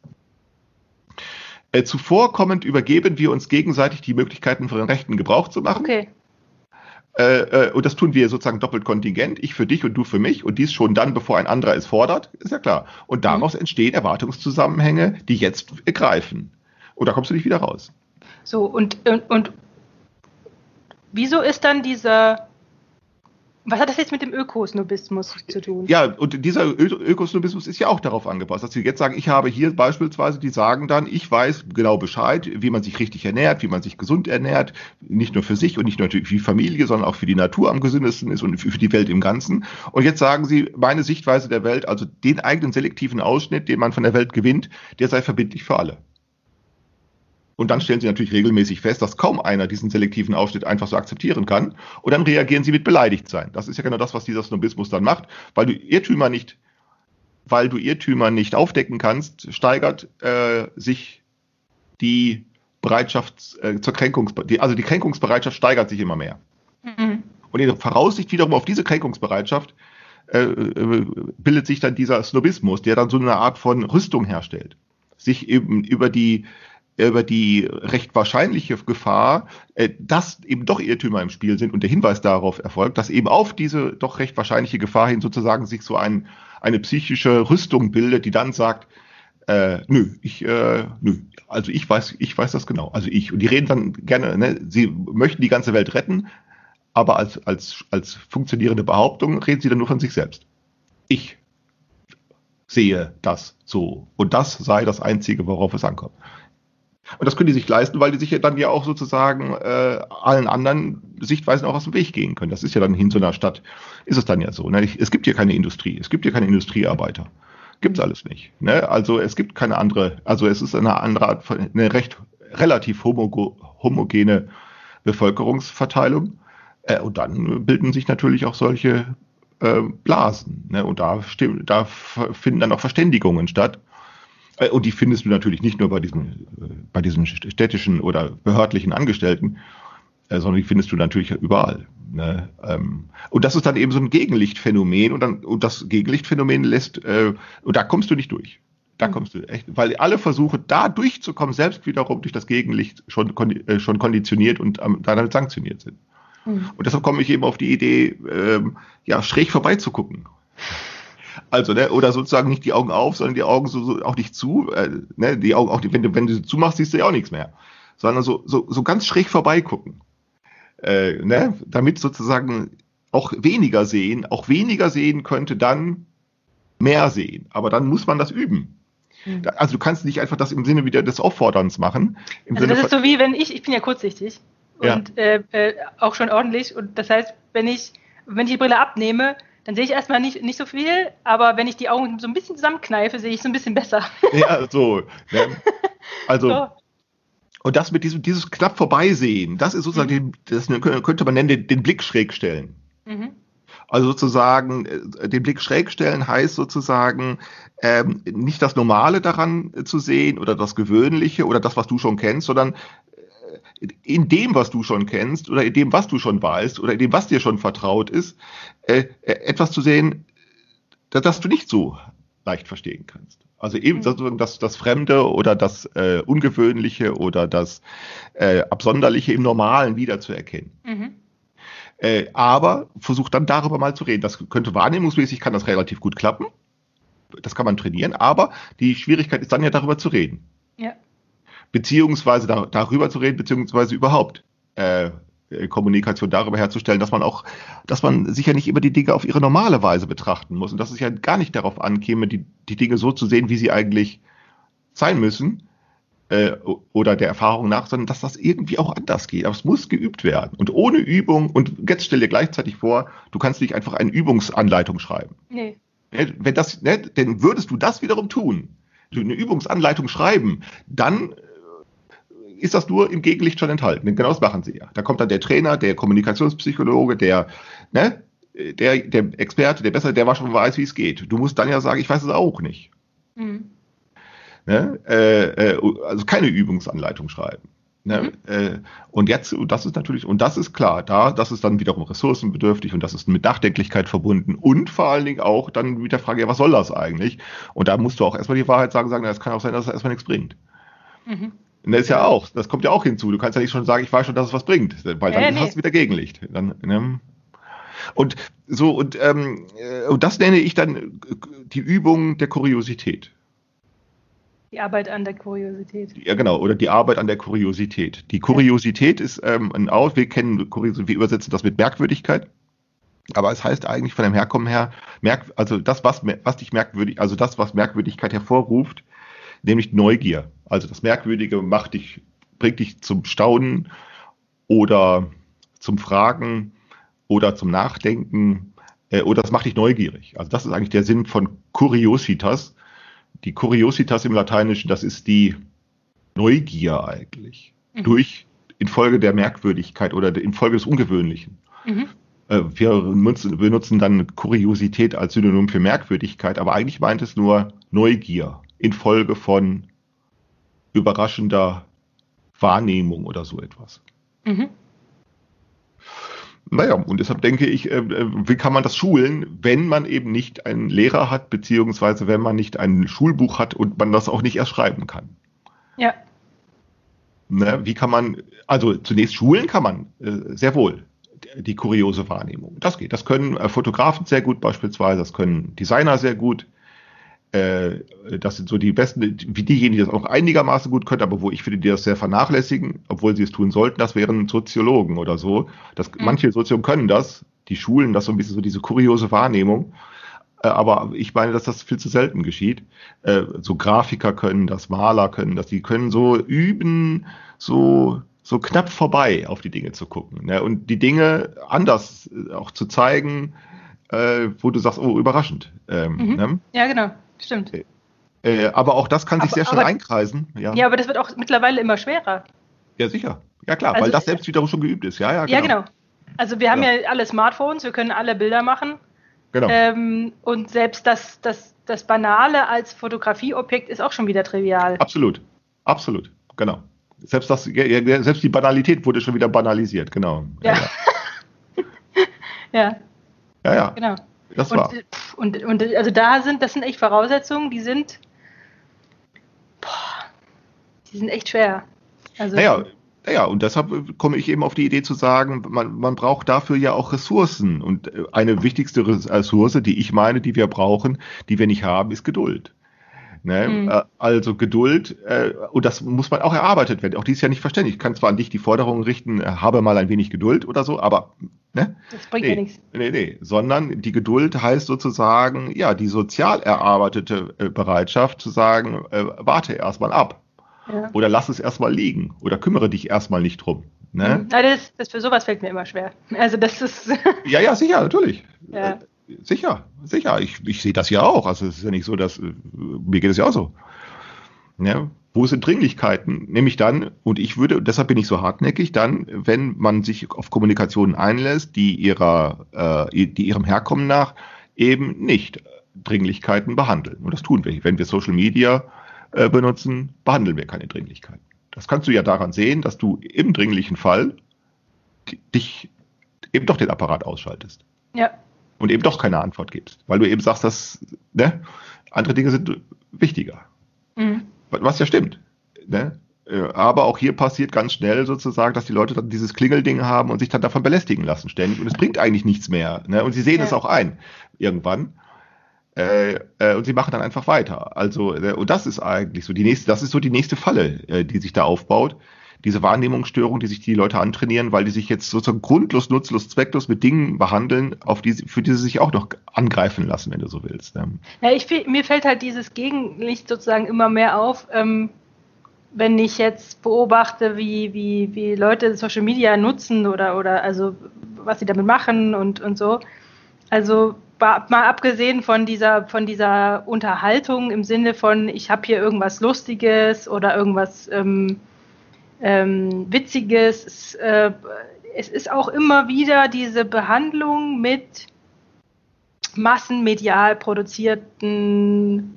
Zuvorkommend übergeben wir uns gegenseitig die Möglichkeiten, von den Rechten Gebrauch zu machen. Okay. Und das tun wir sozusagen doppelt kontingent, ich für dich und du für mich, und dies schon dann, bevor ein anderer es fordert, ist ja klar. Und daraus entstehen Erwartungszusammenhänge, die jetzt greifen. Und da kommst du nicht wieder raus. So, und wieso ist dann was hat das jetzt mit dem Ökosnobismus zu tun? Ja, und dieser Ökosnobismus ist ja auch darauf angepasst, dass sie jetzt sagen, ich habe hier beispielsweise, die sagen dann, ich weiß genau Bescheid, wie man sich richtig ernährt, wie man sich gesund ernährt, nicht nur für sich und nicht nur für die Familie, sondern auch für die Natur am gesündesten ist und für die Welt im Ganzen. Und jetzt sagen sie, meine Sichtweise der Welt, also den eigenen selektiven Ausschnitt, den man von der Welt gewinnt, der sei verbindlich für alle. Und dann stellen sie natürlich regelmäßig fest, dass kaum einer diesen selektiven Ausschnitt einfach so akzeptieren kann. Und dann reagieren sie mit Beleidigtsein. Das ist ja genau das, was dieser Snobismus dann macht. Weil du Irrtümer nicht aufdecken kannst, steigert sich die Bereitschaft zur also die Kränkungsbereitschaft steigert sich immer mehr. Und in Voraussicht wiederum auf diese Kränkungsbereitschaft bildet sich dann dieser Snobismus, der dann so eine Art von Rüstung herstellt. Sich eben über die recht wahrscheinliche Gefahr, dass eben doch Irrtümer im Spiel sind und der Hinweis darauf erfolgt, dass eben auf diese doch recht wahrscheinliche Gefahr hin sozusagen sich so eine psychische Rüstung bildet, die dann sagt, nö, also ich weiß das genau, also ich. Und die reden dann gerne, ne, sie möchten die ganze Welt retten, aber als funktionierende Behauptung reden sie dann nur von sich selbst. Ich sehe das so und das sei das Einzige, worauf es ankommt. Und das können die sich leisten, weil die sich ja dann ja auch sozusagen allen anderen Sichtweisen auch aus dem Weg gehen können. Das ist ja dann in so einer Stadt, ist es dann ja so. Ne? Es gibt hier keine Industrie, es gibt hier keine Industriearbeiter. Gibt's alles nicht. Ne? Also es gibt keine andere, also es ist eine andere Art, eine recht relativ homogene Bevölkerungsverteilung. Und dann bilden sich natürlich auch solche Blasen. Ne? Und da finden dann auch Verständigungen statt. Und die findest du natürlich nicht nur bei diesen städtischen oder behördlichen Angestellten, sondern die findest du natürlich überall. Ne? Und das ist dann eben so ein Gegenlichtphänomen. Und das Gegenlichtphänomen und da kommst du nicht durch. Da kommst du echt, weil alle Versuche, da durchzukommen, selbst wiederum durch das Gegenlicht schon konditioniert und dann sanktioniert sind. Und deshalb komme ich eben auf die Idee, schräg vorbeizugucken. Also, ne, oder sozusagen nicht die Augen auf, sondern die Augen so auch nicht zu. Ne, die Augen auch, wenn du sie zumachst, siehst du ja auch nichts mehr. Sondern so ganz schräg vorbeigucken. Ne, damit sozusagen auch weniger sehen könnte dann mehr sehen. Aber dann muss man das üben. Also du kannst nicht einfach das im Sinne wieder des Aufforderns machen. Also das ist so wie wenn ich bin ja kurzsichtig und auch schon ordentlich. Und das heißt, wenn ich die Brille abnehme, dann sehe ich erstmal nicht so viel, aber wenn ich die Augen so ein bisschen zusammenkneife, sehe ich so ein bisschen besser. Ja, so. Ne? Also, so. Und das mit dieses knapp vorbeisehen, das ist sozusagen, das könnte man nennen, den Blick schräg stellen. Also sozusagen, den Blick schräg stellen heißt sozusagen, nicht das Normale daran zu sehen oder das Gewöhnliche oder das, was du schon kennst, sondern in dem, was du schon kennst oder in dem, was du schon weißt oder in dem, was dir schon vertraut ist, etwas zu sehen, das du nicht so leicht verstehen kannst. Also eben sozusagen das Fremde oder das Ungewöhnliche oder das Absonderliche im Normalen wiederzuerkennen. Aber versuch dann darüber mal zu reden. Das könnte wahrnehmungsmäßig, kann das relativ gut klappen. Das kann man trainieren, aber die Schwierigkeit ist dann ja darüber zu reden. Ja. Beziehungsweise darüber zu reden, beziehungsweise überhaupt Kommunikation darüber herzustellen, dass man sicher nicht immer die Dinge auf ihre normale Weise betrachten muss und dass es ja gar nicht darauf ankäme, die Dinge so zu sehen, wie sie eigentlich sein müssen oder der Erfahrung nach, sondern dass das irgendwie auch anders geht. Aber es muss geübt werden. Und ohne Übung, und jetzt stell dir gleichzeitig vor, du kannst nicht einfach eine Übungsanleitung schreiben. Nee. Denn würdest du das wiederum tun, eine Übungsanleitung schreiben, dann ist das nur im Gegenlicht schon enthalten. Denn genau das machen sie ja. Da kommt dann der Trainer, der Kommunikationspsychologe, der Experte, der schon weiß, wie es geht. Du musst dann ja sagen, ich weiß es auch nicht. Also keine Übungsanleitung schreiben. Und das ist natürlich, und das ist klar, das ist dann wiederum ressourcenbedürftig und das ist mit Nachdenklichkeit verbunden und vor allen Dingen auch dann mit der Frage, ja, was soll das eigentlich? Und da musst du auch erstmal die Wahrheit sagen, es kann auch sein, dass es erstmal nichts bringt. Und das ist ja auch, das kommt ja auch hinzu. Du kannst ja nicht schon sagen, ich weiß schon, dass es was bringt, weil dann hast du wieder Gegenlicht. Und das nenne ich dann die Übung der Kuriosität. Die Arbeit an der Kuriosität. Ja, genau, oder die Arbeit an der Kuriosität. Die Kuriosität ist wir übersetzen das mit Merkwürdigkeit, aber es heißt eigentlich von dem Herkommen her, also das, was Merkwürdigkeit hervorruft, nämlich Neugier. Also das Merkwürdige bringt dich zum Staunen oder zum Fragen oder zum Nachdenken oder das macht dich neugierig. Also das ist eigentlich der Sinn von Curiositas. Die Curiositas im Lateinischen, das ist die Neugier eigentlich. Infolge der Merkwürdigkeit oder infolge des Ungewöhnlichen. Wir benutzen dann Kuriosität als Synonym für Merkwürdigkeit, aber eigentlich meint es nur Neugier infolge von überraschender Wahrnehmung oder so etwas. Naja, und deshalb denke ich, wie kann man das schulen, wenn man eben nicht einen Lehrer hat, beziehungsweise wenn man nicht ein Schulbuch hat und man das auch nicht erst schreiben kann. Ja. Wie kann man, also zunächst schulen kann man sehr wohl die kuriose Wahrnehmung. Das geht. Das können Fotografen sehr gut beispielsweise, das können Designer sehr gut. Das sind so die besten, wie diejenigen, die das auch einigermaßen gut können, aber wo ich finde, die das sehr vernachlässigen, obwohl sie es tun sollten, das wären Soziologen oder so. Manche Soziologen können das, die schulen das so ein bisschen, so diese kuriose Wahrnehmung, aber ich meine, dass das viel zu selten geschieht. So Grafiker können das, Maler können das, die können so üben, so knapp vorbei auf die Dinge zu gucken, ne? Und die Dinge anders auch zu zeigen, wo du sagst, oh, überraschend. Ne? Ja, genau. Stimmt. Aber auch das kann sich sehr schnell aber- einkreisen. Ja, Ja, aber das wird auch mittlerweile immer schwerer. ja sicher. Ja klar, Also- weil das selbst wiederum schon geübt ist. Ja, Ja, genau. Also wir haben Ja. ja alle Smartphones, wir können alle Bilder machen. Genau. Und selbst das Banale als Fotografieobjekt ist auch schon wieder trivial. Absolut. Absolut. Genau. Selbst die Banalität wurde schon wieder banalisiert. Genau. Ja. Ja, Ja. genau. Das war. Und also das sind echt Voraussetzungen, die sind echt schwer. Also, Naja, und deshalb komme ich eben auf die Idee zu sagen, man braucht dafür ja auch Ressourcen. Und eine wichtigste Ressource, die ich meine, die wir brauchen, die wir nicht haben, ist Geduld. Ne? Also Geduld, und das muss man auch erarbeitet werden. Auch die ist ja nicht verständlich. Ich kann zwar an dich die Forderung richten, habe mal ein wenig Geduld oder so, aber ne? das bringt ja nichts. Nee, sondern die Geduld heißt sozusagen, ja, die sozial erarbeitete Bereitschaft zu sagen, warte erstmal ab. Ja. Oder lass es erstmal liegen. Oder kümmere dich erstmal nicht drum. Ne? Das für sowas fällt mir immer schwer. Also das ist. Ja, sicher, natürlich. Ja. Sicher. Ich sehe das ja auch. Also es ist ja nicht so, dass mir geht es ja auch so. Ja, wo sind Dringlichkeiten? Nämlich dann, und deshalb bin ich so hartnäckig, dann, wenn man sich auf Kommunikationen einlässt, die ihrem Herkommen nach eben nicht Dringlichkeiten behandeln. Und das tun wir. Wenn wir Social Media benutzen, behandeln wir keine Dringlichkeiten. Das kannst du ja daran sehen, dass du im dringlichen Fall dich eben doch den Apparat ausschaltest. Ja. Und eben doch keine Antwort gibst. Weil du eben sagst, dass andere Dinge sind wichtiger. Mhm. Was ja stimmt. Ne? Aber auch hier passiert ganz schnell sozusagen, dass die Leute dann dieses Klingelding haben und sich dann davon belästigen lassen ständig. Und es bringt eigentlich nichts mehr. Ne? Und sie sehen es auch ein. Irgendwann. Und sie machen dann einfach weiter. Also, und das ist eigentlich so die nächste Falle, die sich da aufbaut. Diese Wahrnehmungsstörung, die sich die Leute antrainieren, weil die sich jetzt sozusagen grundlos, nutzlos, zwecklos mit Dingen behandeln, für die sie sich auch noch angreifen lassen, wenn du so willst. Ne? Ja, mir fällt halt dieses Gegenlicht sozusagen immer mehr auf, wenn ich jetzt beobachte, wie Leute Social Media nutzen oder also was sie damit machen und so. Also mal abgesehen von dieser Unterhaltung im Sinne von, ich habe hier irgendwas Lustiges oder irgendwas Witziges. Es ist auch immer wieder diese Behandlung mit massenmedial produzierten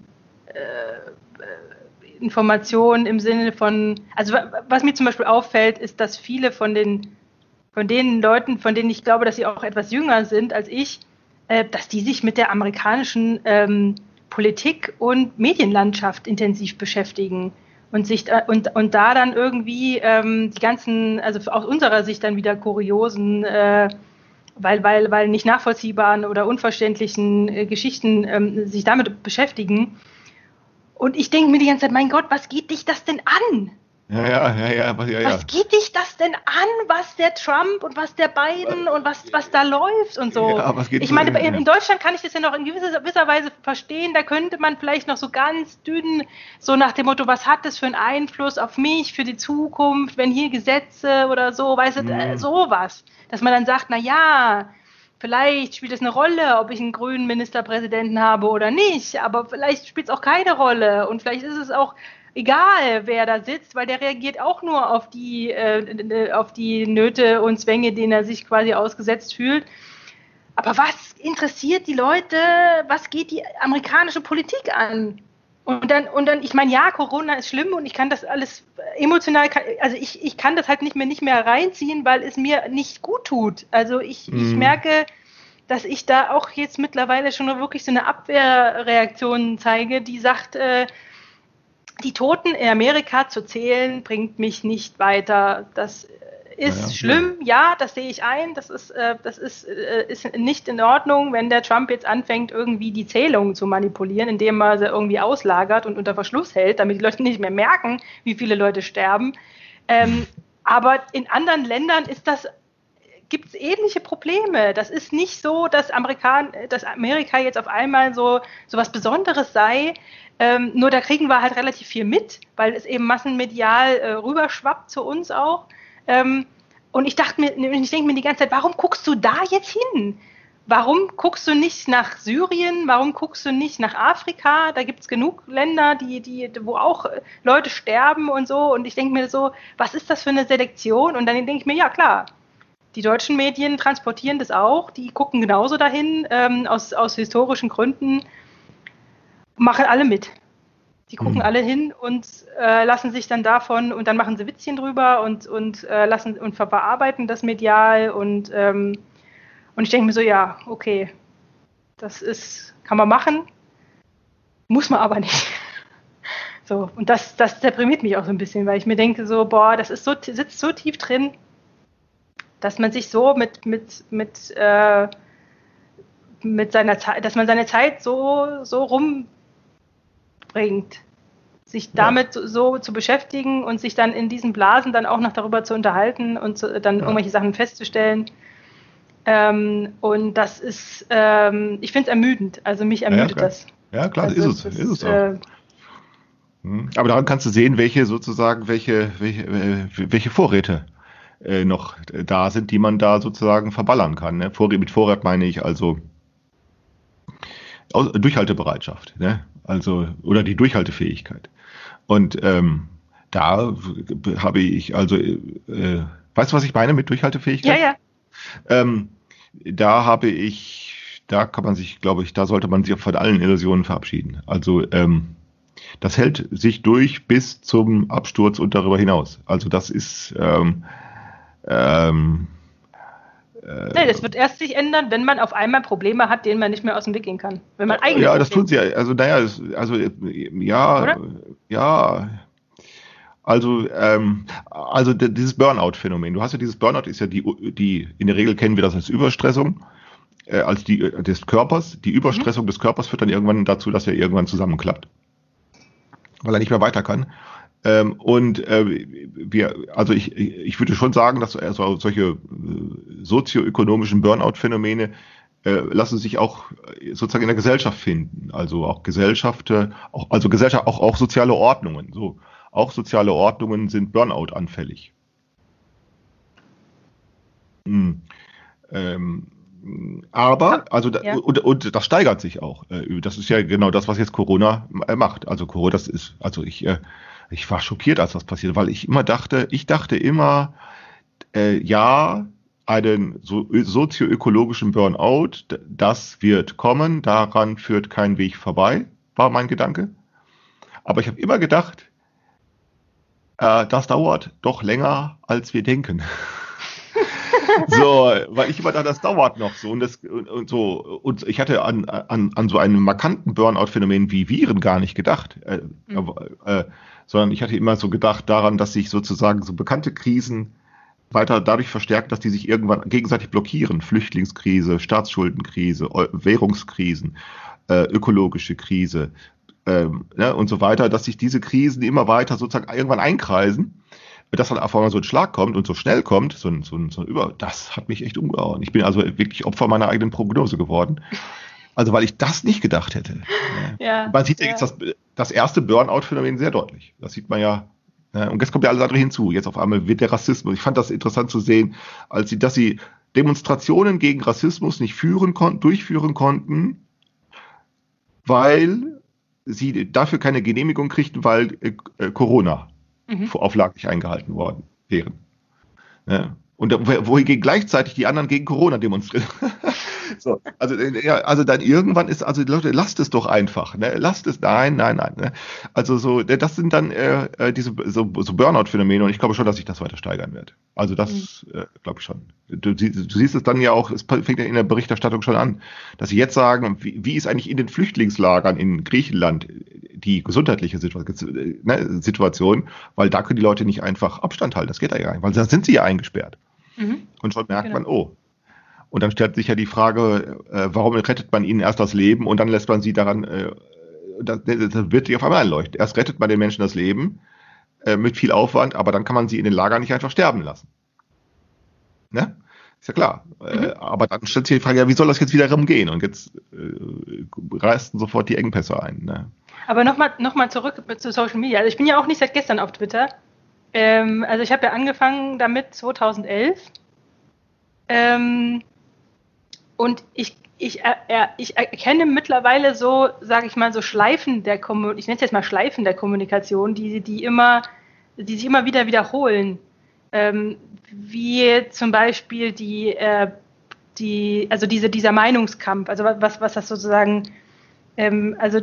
Informationen im Sinne von, also was mir zum Beispiel auffällt, ist, dass viele von den Leuten, von denen ich glaube, dass sie auch etwas jünger sind als ich, dass die sich mit der amerikanischen Politik und Medienlandschaft intensiv beschäftigen und und da dann irgendwie die ganzen, also aus unserer Sicht dann wieder kuriosen, weil nicht nachvollziehbaren oder unverständlichen Geschichten sich damit beschäftigen. Und ich denke mir die ganze Zeit, mein Gott, was geht dich das denn an? Ja. Was geht dich das denn an, was der Trump und was der Biden und was da läuft und so? Ja, ich meine, in Deutschland kann ich das ja noch in gewisser Weise verstehen, da könnte man vielleicht noch so ganz dünn, so nach dem Motto, was hat das für einen Einfluss auf mich, für die Zukunft, wenn hier Gesetze oder so, weißt du, sowas. Dass man dann sagt, na ja, vielleicht spielt es eine Rolle, ob ich einen grünen Ministerpräsidenten habe oder nicht, aber vielleicht spielt es auch keine Rolle und vielleicht ist es auch egal, wer da sitzt, weil der reagiert auch nur auf die Nöte und Zwänge, denen er sich quasi ausgesetzt fühlt. Aber was interessiert die Leute, was geht die amerikanische Politik an? Und dann, ich meine, ja, Corona ist schlimm und ich kann das alles emotional, also ich kann das halt nicht mehr reinziehen, weil es mir nicht gut tut. Also ich merke, dass ich da auch jetzt mittlerweile schon wirklich so eine Abwehrreaktion zeige, die sagt, die Toten in Amerika zu zählen, bringt mich nicht weiter. Das ist schlimm, ja, das sehe ich ein. Das ist nicht in Ordnung, wenn der Trump jetzt anfängt, irgendwie die Zählungen zu manipulieren, indem er sie irgendwie auslagert und unter Verschluss hält, damit die Leute nicht mehr merken, wie viele Leute sterben. Aber in anderen Ländern gibt es ähnliche Probleme. Das ist nicht so, dass Amerika jetzt auf einmal so was Besonderes sei. Nur da kriegen wir halt relativ viel mit, weil es eben massenmedial rüberschwappt zu uns auch. Und ich denke mir die ganze Zeit, warum guckst du da jetzt hin? warum guckst du nicht nach Syrien? Warum guckst du nicht nach Afrika? Da gibt es genug Länder, wo auch Leute sterben und so. Und ich denke mir so, was ist das für eine Selektion? Und dann denke ich mir, ja klar, die deutschen Medien transportieren das auch. Die gucken genauso dahin, aus historischen Gründen, machen alle mit. Die gucken alle hin und lassen sich dann davon, und dann machen sie Witzchen drüber und verarbeiten das medial und ich denke mir so, ja, okay, kann man machen, muss man aber nicht. So, und das deprimiert mich auch so ein bisschen, weil ich mir denke so, boah, sitzt so tief drin, dass man sich so mit seiner Zeit, dass man seine Zeit so rumbringt, sich damit so zu beschäftigen und sich dann in diesen Blasen dann auch noch darüber zu unterhalten und dann irgendwelche Sachen festzustellen. Und das ist, ich finde es ermüdend, also mich ermüdet das. Ja, klar, Also ist es auch. Aber daran kannst du sehen, welche Vorräte noch da sind, die man da sozusagen verballern kann. Ne? Mit Vorrat meine ich also Durchhaltebereitschaft, ne? Also, oder die Durchhaltefähigkeit. Und da habe ich also, weißt du, was ich meine mit Durchhaltefähigkeit? Ja. Da kann man sich, glaube ich, da sollte man sich von allen Illusionen verabschieden. Also das hält sich durch bis zum Absturz und darüber hinaus. Also das ist das wird erst sich ändern, wenn man auf einmal Probleme hat, denen man nicht mehr aus dem Weg gehen kann. Wenn man eigentlich das tun sie ja. Also dieses Burnout-Phänomen. Du hast ja dieses Burnout, ist ja die in der Regel kennen wir das als Überstressung, als des Körpers. Die Überstressung des Körpers führt dann irgendwann dazu, dass er irgendwann zusammenklappt, weil er nicht mehr weiter kann. Ich würde schon sagen, dass solche sozioökonomischen Burnout-Phänomene lassen sich auch sozusagen in der Gesellschaft finden. Also auch auch soziale Ordnungen. So, auch soziale Ordnungen sind Burnout anfällig. Und das steigert sich auch. Das ist ja genau das, was jetzt Corona macht. Also ich war schockiert, als das passiert, weil ich dachte immer, einen sozioökologischen Burnout, das wird kommen, daran führt kein Weg vorbei, war mein Gedanke. Aber ich habe immer gedacht, das dauert doch länger, als wir denken. So, weil ich immer dachte, das dauert noch so und ich hatte an so einem markanten Burnout-Phänomen wie Viren gar nicht gedacht, sondern ich hatte immer so gedacht daran, dass sich sozusagen so bekannte Krisen weiter dadurch verstärken, dass die sich irgendwann gegenseitig blockieren. Flüchtlingskrise, Staatsschuldenkrise, Währungskrisen, ökologische Krise und so weiter, dass sich diese Krisen immer weiter sozusagen irgendwann einkreisen. Dass dann auf einmal so ein Schlag kommt und so schnell kommt, das hat mich echt umgehauen. Ich bin also wirklich Opfer meiner eigenen Prognose geworden. Also weil ich das nicht gedacht hätte. Man sieht ja jetzt das erste Burnout-Phänomen sehr deutlich. Das sieht man ja. Und jetzt kommt ja alles andere hinzu. Jetzt auf einmal wird der Rassismus. Ich fand das interessant zu sehen, dass sie Demonstrationen gegen Rassismus nicht durchführen konnten, weil sie dafür keine Genehmigung kriegten, weil Corona Auflagen nicht eingehalten worden wären. Ja. Und wohingegen gleichzeitig die anderen gegen Corona demonstrieren. So, also dann irgendwann Leute, lasst es doch einfach, ne? Lasst es, nein. Ne? Also das sind dann diese so Burnout-Phänomene und ich glaube schon, dass sich das weiter steigern wird. Also das glaube ich schon. Du siehst es dann ja auch, es fängt ja in der Berichterstattung schon an, dass sie jetzt sagen, wie ist eigentlich in den Flüchtlingslagern in Griechenland die gesundheitliche Situation, weil da können die Leute nicht einfach Abstand halten, das geht ja nicht, weil da sind sie ja eingesperrt. Und schon merkt man, und dann stellt sich ja die Frage, warum rettet man ihnen erst das Leben und dann lässt man sie daran, das wird sich auf einmal einleuchten. Erst rettet man den Menschen das Leben mit viel Aufwand, aber dann kann man sie in den Lagern nicht einfach sterben lassen. Ne? Ist ja klar. Aber dann stellt sich die Frage, wie soll das jetzt wieder rumgehen? Und jetzt reißen sofort die Engpässe ein. Ne? Aber nochmal zurück zu Social Media. Also ich bin ja auch nicht seit gestern auf Twitter. Also ich habe ja angefangen damit 2011. ich erkenne mittlerweile so, sage ich mal, so Schleifen ich nenne es jetzt mal Schleifen der Kommunikation, die sich immer wieder wiederholen. Wie zum Beispiel dieser Meinungskampf, also was das sozusagen, also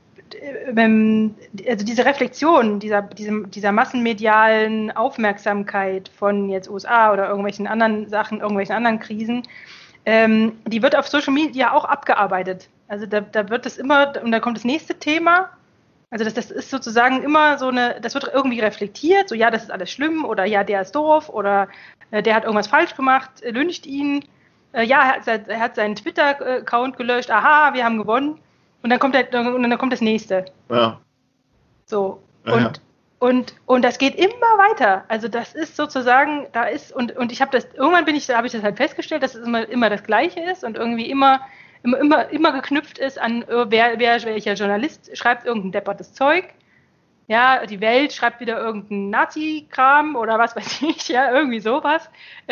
diese Reflexion dieser massenmedialen Aufmerksamkeit von jetzt USA oder irgendwelchen anderen Sachen, irgendwelchen anderen Krisen, die wird auf Social Media auch abgearbeitet. Also da wird es immer, und dann kommt das nächste Thema. Also das ist sozusagen immer das wird irgendwie reflektiert, so ja, das ist alles schlimm oder ja, der ist doof oder der hat irgendwas falsch gemacht, lyncht ihn, ja, er hat seinen Twitter-Account gelöscht, aha, wir haben gewonnen und dann kommt das nächste. Ja. So, Ja. Und das geht immer weiter. Also das ist sozusagen, und ich habe das, irgendwann habe ich das halt festgestellt, dass es immer das Gleiche ist und irgendwie immer geknüpft ist an, welcher Journalist schreibt irgendein deppertes Zeug. Ja, die Welt schreibt wieder irgendeinen Nazi-Kram oder was weiß ich, ja, irgendwie sowas.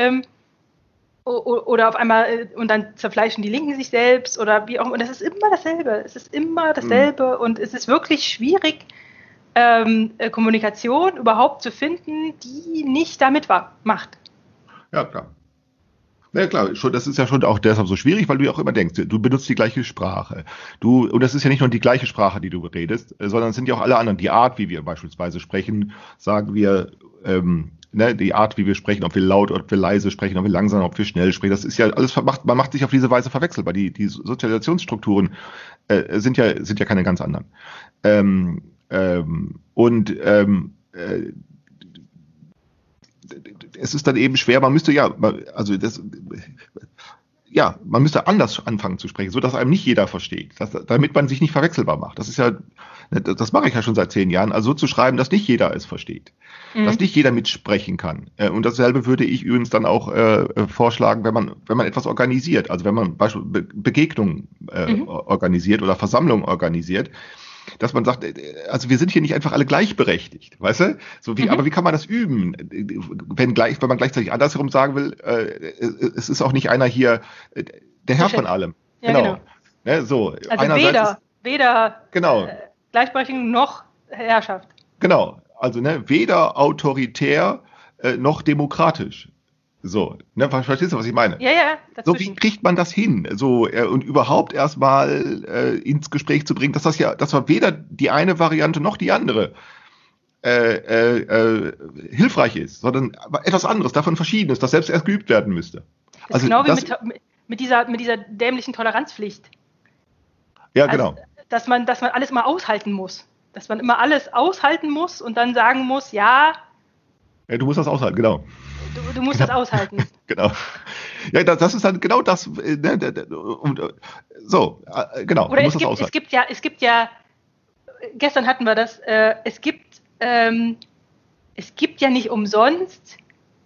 Oder auf einmal, und dann zerfleischen die Linken sich selbst oder wie auch immer. Und das ist immer dasselbe. Es ist immer dasselbe und es ist wirklich schwierig, Kommunikation überhaupt zu finden, die nicht damit macht. Ja, klar. Ja, klar, das ist ja schon auch deshalb so schwierig, weil du ja auch immer denkst, du benutzt die gleiche Sprache. Und das ist ja nicht nur die gleiche Sprache, die du redest, sondern es sind ja auch alle anderen. Die Art, wie wir beispielsweise sprechen, sagen wir, die Art, wie wir sprechen, ob wir laut, ob wir leise sprechen, ob wir langsam, ob wir schnell sprechen, das ist ja alles man macht sich auf diese Weise verwechselbar. Die Sozialisationsstrukturen sind ja keine ganz anderen. Es ist dann eben schwer, man müsste anders anfangen zu sprechen, so dass einem nicht jeder versteht, damit man sich nicht verwechselbar macht. Das mache ich ja schon seit 10 Jahren, also so zu schreiben, dass nicht jeder es versteht, dass nicht jeder mitsprechen kann. Und dasselbe würde ich übrigens dann auch vorschlagen, wenn man etwas organisiert, also wenn man beispielsweise Begegnungen organisiert oder Versammlungen organisiert, dass man sagt, also wir sind hier nicht einfach alle gleichberechtigt, weißt du? Aber wie kann man das üben, wenn man gleichzeitig andersherum sagen will, es ist auch nicht einer hier der Herr von allem. Ja, genau. Ne, so. Also weder genau. Gleichberechtigung noch Herrschaft. Genau, also weder autoritär noch demokratisch. So, verstehst du, was ich meine? Ja, dazwischen. So, wie kriegt man das hin? So, und überhaupt erstmal ins Gespräch zu bringen, dass wir weder die eine Variante noch die andere hilfreich ist, sondern etwas anderes, davon Verschiedenes, das selbst erst geübt werden müsste. Das ist genau wie mit dieser dämlichen Toleranzpflicht. Ja, genau. Dass man alles mal aushalten muss. Dass man immer alles aushalten muss und dann sagen muss, ja, du musst das aushalten, genau. Du musst das aushalten. Genau. Ja, das ist dann genau das. Genau. Oder es gibt ja, gestern hatten wir das, es gibt ja nicht umsonst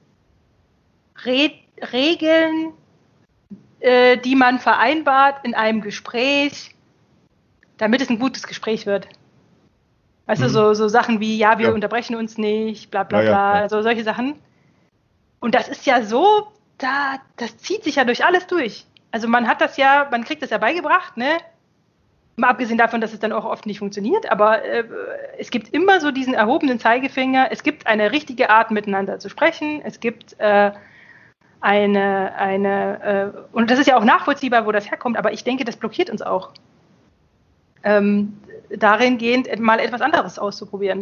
Regeln, die man vereinbart in einem Gespräch, damit es ein gutes Gespräch wird. Weißt du, so Sachen wie, ja, wir unterbrechen uns nicht, bla bla bla, also solche Sachen. Und das ist ja so, das zieht sich ja durch alles durch. Also man kriegt das ja beigebracht, ne? Mal abgesehen davon, dass es dann auch oft nicht funktioniert, aber es gibt immer so diesen erhobenen Zeigefinger, es gibt eine richtige Art, miteinander zu sprechen, es gibt und das ist ja auch nachvollziehbar, wo das herkommt, aber ich denke, das blockiert uns auch. Dahingehend mal etwas anderes auszuprobieren.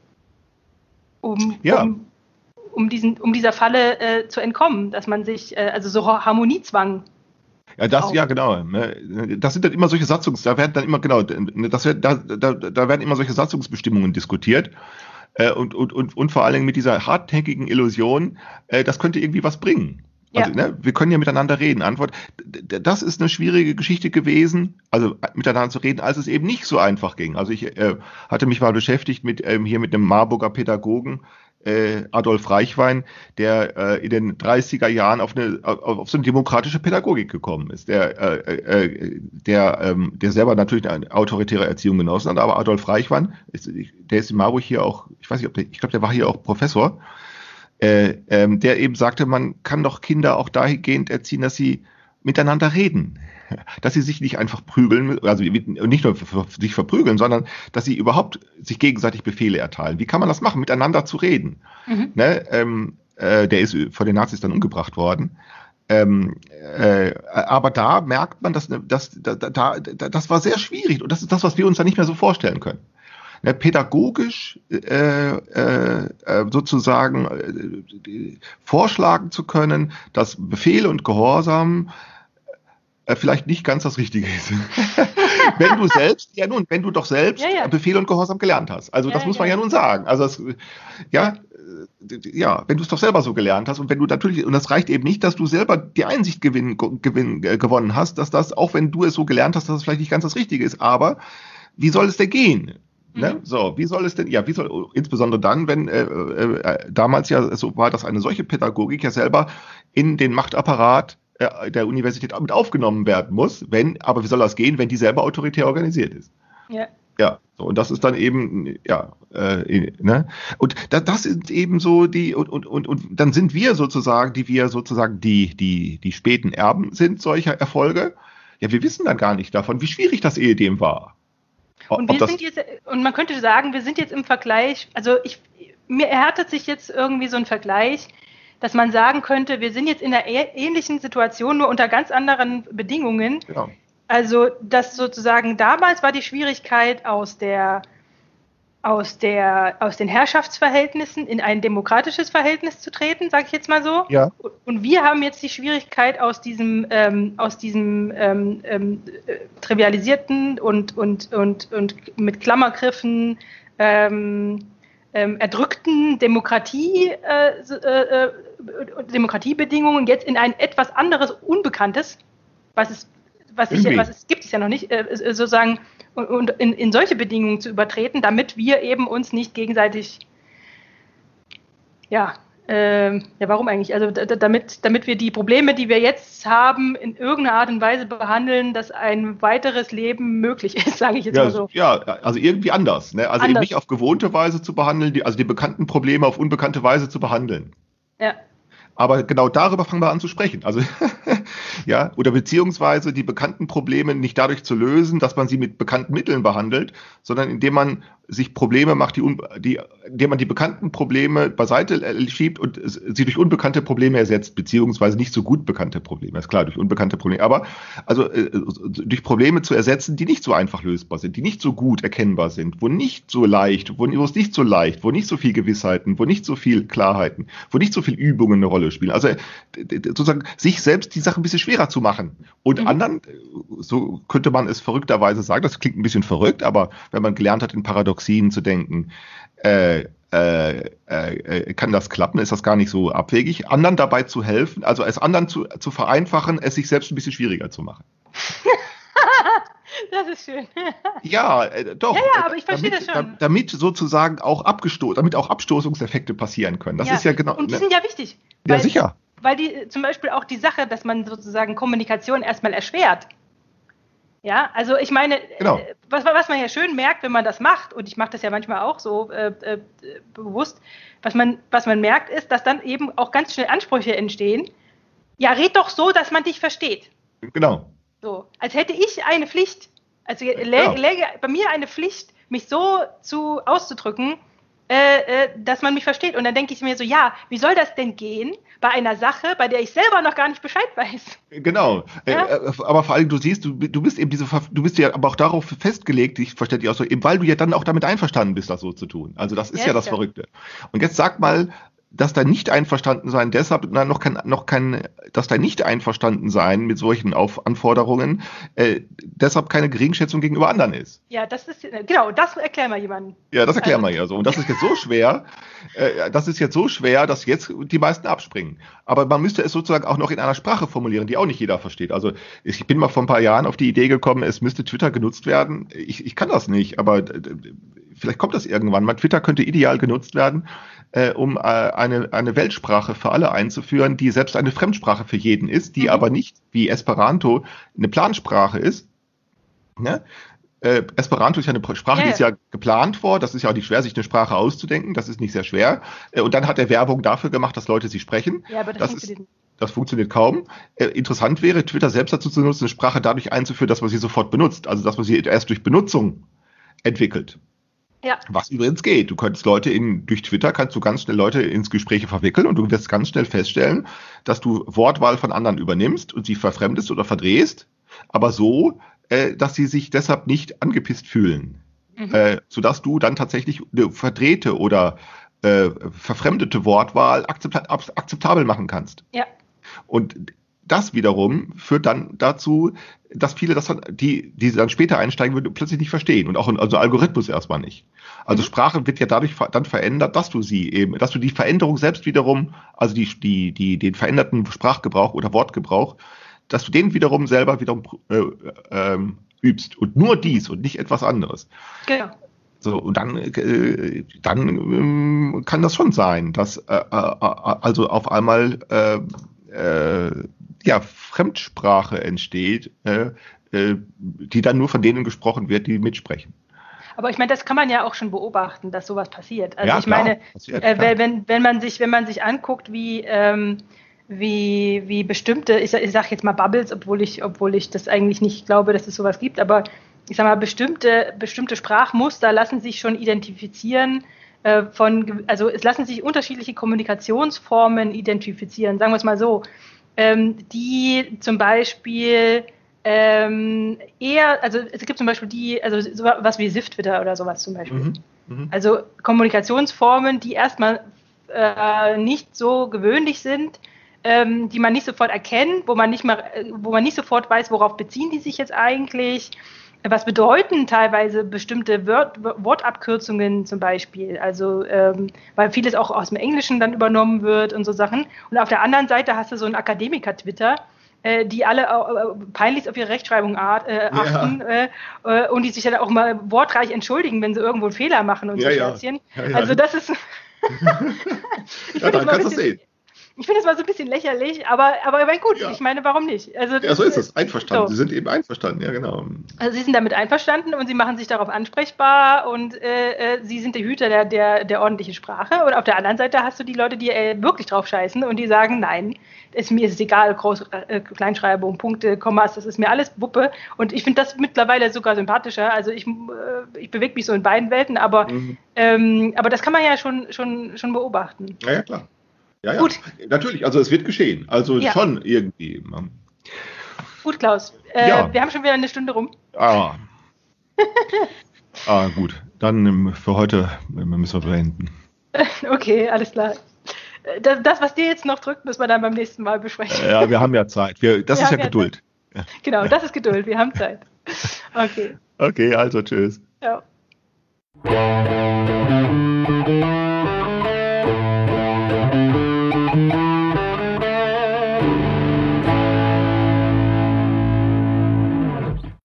Um dieser Falle zu entkommen, dass man sich, also so Harmoniezwang. Ja, genau. Das sind dann immer solche da werden immer solche Satzungsbestimmungen diskutiert. Und vor allen Dingen mit dieser hartnäckigen Illusion, das könnte irgendwie was bringen. Also, wir können ja miteinander reden. Antwort, das ist eine schwierige Geschichte gewesen, also miteinander zu reden, als es eben nicht so einfach ging. Also ich hatte mich mal beschäftigt mit einem Marburger Pädagogen, Adolf Reichwein, der in den 30er Jahren auf so eine demokratische Pädagogik gekommen ist, der selber natürlich eine autoritäre Erziehung genossen hat, aber Adolf Reichwein, der ist in Marburg hier auch, ich weiß nicht, ich glaube, der war hier auch Professor, der eben sagte, man kann doch Kinder auch dahingehend erziehen, dass sie miteinander reden. Dass sie sich nicht einfach prügeln, also nicht nur sich verprügeln, sondern dass sie überhaupt sich gegenseitig Befehle erteilen. Wie kann man das machen, miteinander zu reden? Ne? Der ist von den Nazis dann umgebracht worden. Aber da merkt man, das war sehr schwierig und das ist das, was wir uns dann nicht mehr so vorstellen können. Ne, pädagogisch sozusagen vorschlagen zu können, dass Befehle und Gehorsam vielleicht nicht ganz das Richtige ist. Wenn du doch selbst Befehle und Gehorsam gelernt hast. Also das muss man ja nun sagen. Also wenn du es doch selber so gelernt hast und wenn du natürlich, und das reicht eben nicht, dass du selber die Einsicht gewonnen hast, dass das, auch wenn du es so gelernt hast, dass es vielleicht nicht ganz das Richtige ist, aber wie soll es denn gehen? Ne? So, wie soll insbesondere dann, wenn damals ja so war, dass eine solche Pädagogik ja selber in den Machtapparat der Universität mit aufgenommen werden muss, aber wie soll das gehen, wenn die selber autoritär organisiert ist? Ja. Ja, so, und das ist dann eben, ne? Und das sind eben so und dann sind wir sozusagen, die späten Erben sind solcher Erfolge. Ja, wir wissen dann gar nicht davon, wie schwierig das ehedem war. Und man könnte sagen, wir sind jetzt im Vergleich, also mir erhärtet sich jetzt irgendwie so ein Vergleich, dass man sagen könnte, wir sind jetzt in einer ähnlichen Situation, nur unter ganz anderen Bedingungen. Genau. Also, dass sozusagen damals war die Schwierigkeit aus den Herrschaftsverhältnissen in ein demokratisches Verhältnis zu treten, sage ich jetzt mal so. Ja. Und wir haben jetzt die Schwierigkeit aus diesem trivialisierten und mit Klammergriffen erdrückten Demokratiebedingungen jetzt in ein etwas anderes Unbekanntes, was gibt es ja noch nicht, sozusagen, und in solche Bedingungen zu übertreten, damit wir eben uns nicht gegenseitig, warum eigentlich? Also damit wir die Probleme, die wir jetzt haben, in irgendeiner Art und Weise behandeln, dass ein weiteres Leben möglich ist, sage ich jetzt mal so. Ja, also irgendwie anders, ne? Also eben nicht auf gewohnte Weise zu behandeln, die bekannten Probleme auf unbekannte Weise zu behandeln. Ja. Aber genau darüber fangen wir an zu sprechen. Also, oder beziehungsweise die bekannten Probleme nicht dadurch zu lösen, dass man sie mit bekannten Mitteln behandelt, sondern indem man sich Probleme macht, indem man die bekannten Probleme beiseite schiebt und sie durch unbekannte Probleme ersetzt, beziehungsweise nicht so gut bekannte Probleme. Ist klar, durch unbekannte Probleme. Aber durch Probleme zu ersetzen, die nicht so einfach lösbar sind, die nicht so gut erkennbar sind, wo nicht so leicht, wo nicht so viel Gewissheiten, wo nicht so viel Klarheiten, wo nicht so viel Übungen eine Rolle spielen. Also sozusagen sich selbst die Sache ein bisschen schwerer zu machen. Und anderen, so könnte man es verrückterweise sagen, das klingt ein bisschen verrückt, aber wenn man gelernt hat, in Paradoxien zu denken, kann das klappen, ist das gar nicht so abwegig, anderen dabei zu helfen, also es anderen zu vereinfachen, es sich selbst ein bisschen schwieriger zu machen. Das ist schön. Ja, doch. Ja, aber ich verstehe das schon. Damit sozusagen auch Abstoßungseffekte passieren können. Das ist ja genau. Und die sind ja wichtig. Ja, sicher. Weil die zum Beispiel auch die Sache, dass man sozusagen Kommunikation erstmal erschwert. Ja, also ich meine, genau. Was man ja schön merkt, wenn man das macht, und ich mache das ja manchmal auch so bewusst, was man merkt, ist, dass dann eben auch ganz schnell Ansprüche entstehen. Ja, red doch so, dass man dich versteht. Genau. So, als hätte ich eine Pflicht, also läge bei mir eine Pflicht, mich so auszudrücken, dass man mich versteht. Und dann denke ich mir so, ja, wie soll das denn gehen bei einer Sache, bei der ich selber noch gar nicht Bescheid weiß? Genau. Ja? Aber vor allem, du siehst, du bist eben du bist ja aber auch darauf festgelegt, ich verstehe dich auch so, eben weil du ja dann auch damit einverstanden bist, das so zu tun. Also das ist ja das Verrückte. Und jetzt sag mal, dass dein Nicht-Einverstanden-Sein deshalb dass dein Nicht-Einverstanden-Sein mit solchen Anforderungen deshalb keine Geringschätzung gegenüber anderen ist. Ja, das ist, genau, das erklären wir jemandem. Ja, das erklären wir ja so. Und das ist jetzt so schwer, dass jetzt die meisten abspringen. Aber man müsste es sozusagen auch noch in einer Sprache formulieren, die auch nicht jeder versteht. Also ich bin mal vor ein paar Jahren auf die Idee gekommen, es müsste Twitter genutzt werden. Ich kann das nicht, aber vielleicht kommt das irgendwann mal. Twitter könnte ideal genutzt werden, um eine Weltsprache für alle einzuführen, die selbst eine Fremdsprache für jeden ist, die aber nicht wie Esperanto eine Plansprache ist. Ne? Esperanto ist ja eine Sprache, die ist ja geplant vor. Das ist ja auch nicht schwer, sich eine Sprache auszudenken. Das ist nicht sehr schwer. Und dann hat er Werbung dafür gemacht, dass Leute sie sprechen. Ja, aber das funktioniert nicht. das funktioniert kaum. Interessant wäre, Twitter selbst dazu zu nutzen, eine Sprache dadurch einzuführen, dass man sie sofort benutzt. Also, dass man sie erst durch Benutzung entwickelt. Ja. Was übrigens geht. Du könntest durch Twitter kannst du ganz schnell Leute ins Gespräche verwickeln und du wirst ganz schnell feststellen, dass du Wortwahl von anderen übernimmst und sie verfremdest oder verdrehst, aber so, dass sie sich deshalb nicht angepisst fühlen. Sodass du dann tatsächlich eine verdrehte oder verfremdete Wortwahl akzeptabel machen kannst. Ja. Und das wiederum führt dann dazu, dass viele die dann später einsteigen würden, plötzlich nicht verstehen und auch also Algorithmus erstmal nicht. Also Sprache wird ja dadurch dann verändert, dass du die Veränderung selbst wiederum, also den veränderten Sprachgebrauch oder Wortgebrauch, dass du den wiederum selber übst und nur dies und nicht etwas anderes. Genau. So, und dann kann das schon sein, dass also auf einmal Fremdsprache entsteht, die dann nur von denen gesprochen wird, die mitsprechen. Aber ich meine, das kann man ja auch schon beobachten, dass sowas passiert. Also Ja, ich klar, meine, passiert, klar. wenn man sich anguckt, wie bestimmte, ich sag jetzt mal Bubbles, obwohl ich das eigentlich nicht glaube, dass es sowas gibt, aber ich sag mal, bestimmte Sprachmuster lassen sich schon identifizieren also es lassen sich unterschiedliche Kommunikationsformen identifizieren, sagen wir es mal so, die zum Beispiel also es gibt zum Beispiel sowas wie SIF-Twitter oder sowas zum Beispiel. Also Kommunikationsformen, die erstmal nicht so gewöhnlich sind, die man nicht sofort erkennt, wo man nicht sofort weiß, worauf beziehen die sich jetzt eigentlich. Was bedeuten teilweise bestimmte Wortabkürzungen zum Beispiel? Also, weil vieles auch aus dem Englischen dann übernommen wird und so Sachen. Und auf der anderen Seite hast du so einen Akademiker-Twitter, die alle peinlichst auf ihre Rechtschreibung achten und die sich dann auch mal wortreich entschuldigen, wenn sie irgendwo einen Fehler machen und so Scherzchen. Ja. Also das ist... dann kannst du es sehen. Ich finde es mal so ein bisschen lächerlich, aber gut, ich meine, warum nicht? Also, so ist es, einverstanden. So. Sie sind eben einverstanden, ja genau. Also sie sind damit einverstanden und sie machen sich darauf ansprechbar und sie sind der Hüter der ordentlichen Sprache. Und auf der anderen Seite hast du die Leute, die wirklich drauf scheißen und die sagen, nein, mir ist es egal, Kleinschreibung, Punkte, Kommas, das ist mir alles Wuppe. Und ich finde das mittlerweile sogar sympathischer. Also ich bewege mich so in beiden Welten, aber das kann man ja schon beobachten. Ja, klar. Ja, gut. Natürlich, also es wird geschehen. Also schon irgendwie. Gut, Klaus. Wir haben schon wieder eine Stunde rum. Gut. Dann für heute müssen wir beenden. Okay, alles klar. Das, was dir jetzt noch drückt, müssen wir dann beim nächsten Mal besprechen. Ja, wir haben ja Zeit. Das ist ja Geduld. Ja. Genau, das ist Geduld. Wir haben Zeit. Okay. Okay, also tschüss. Ja.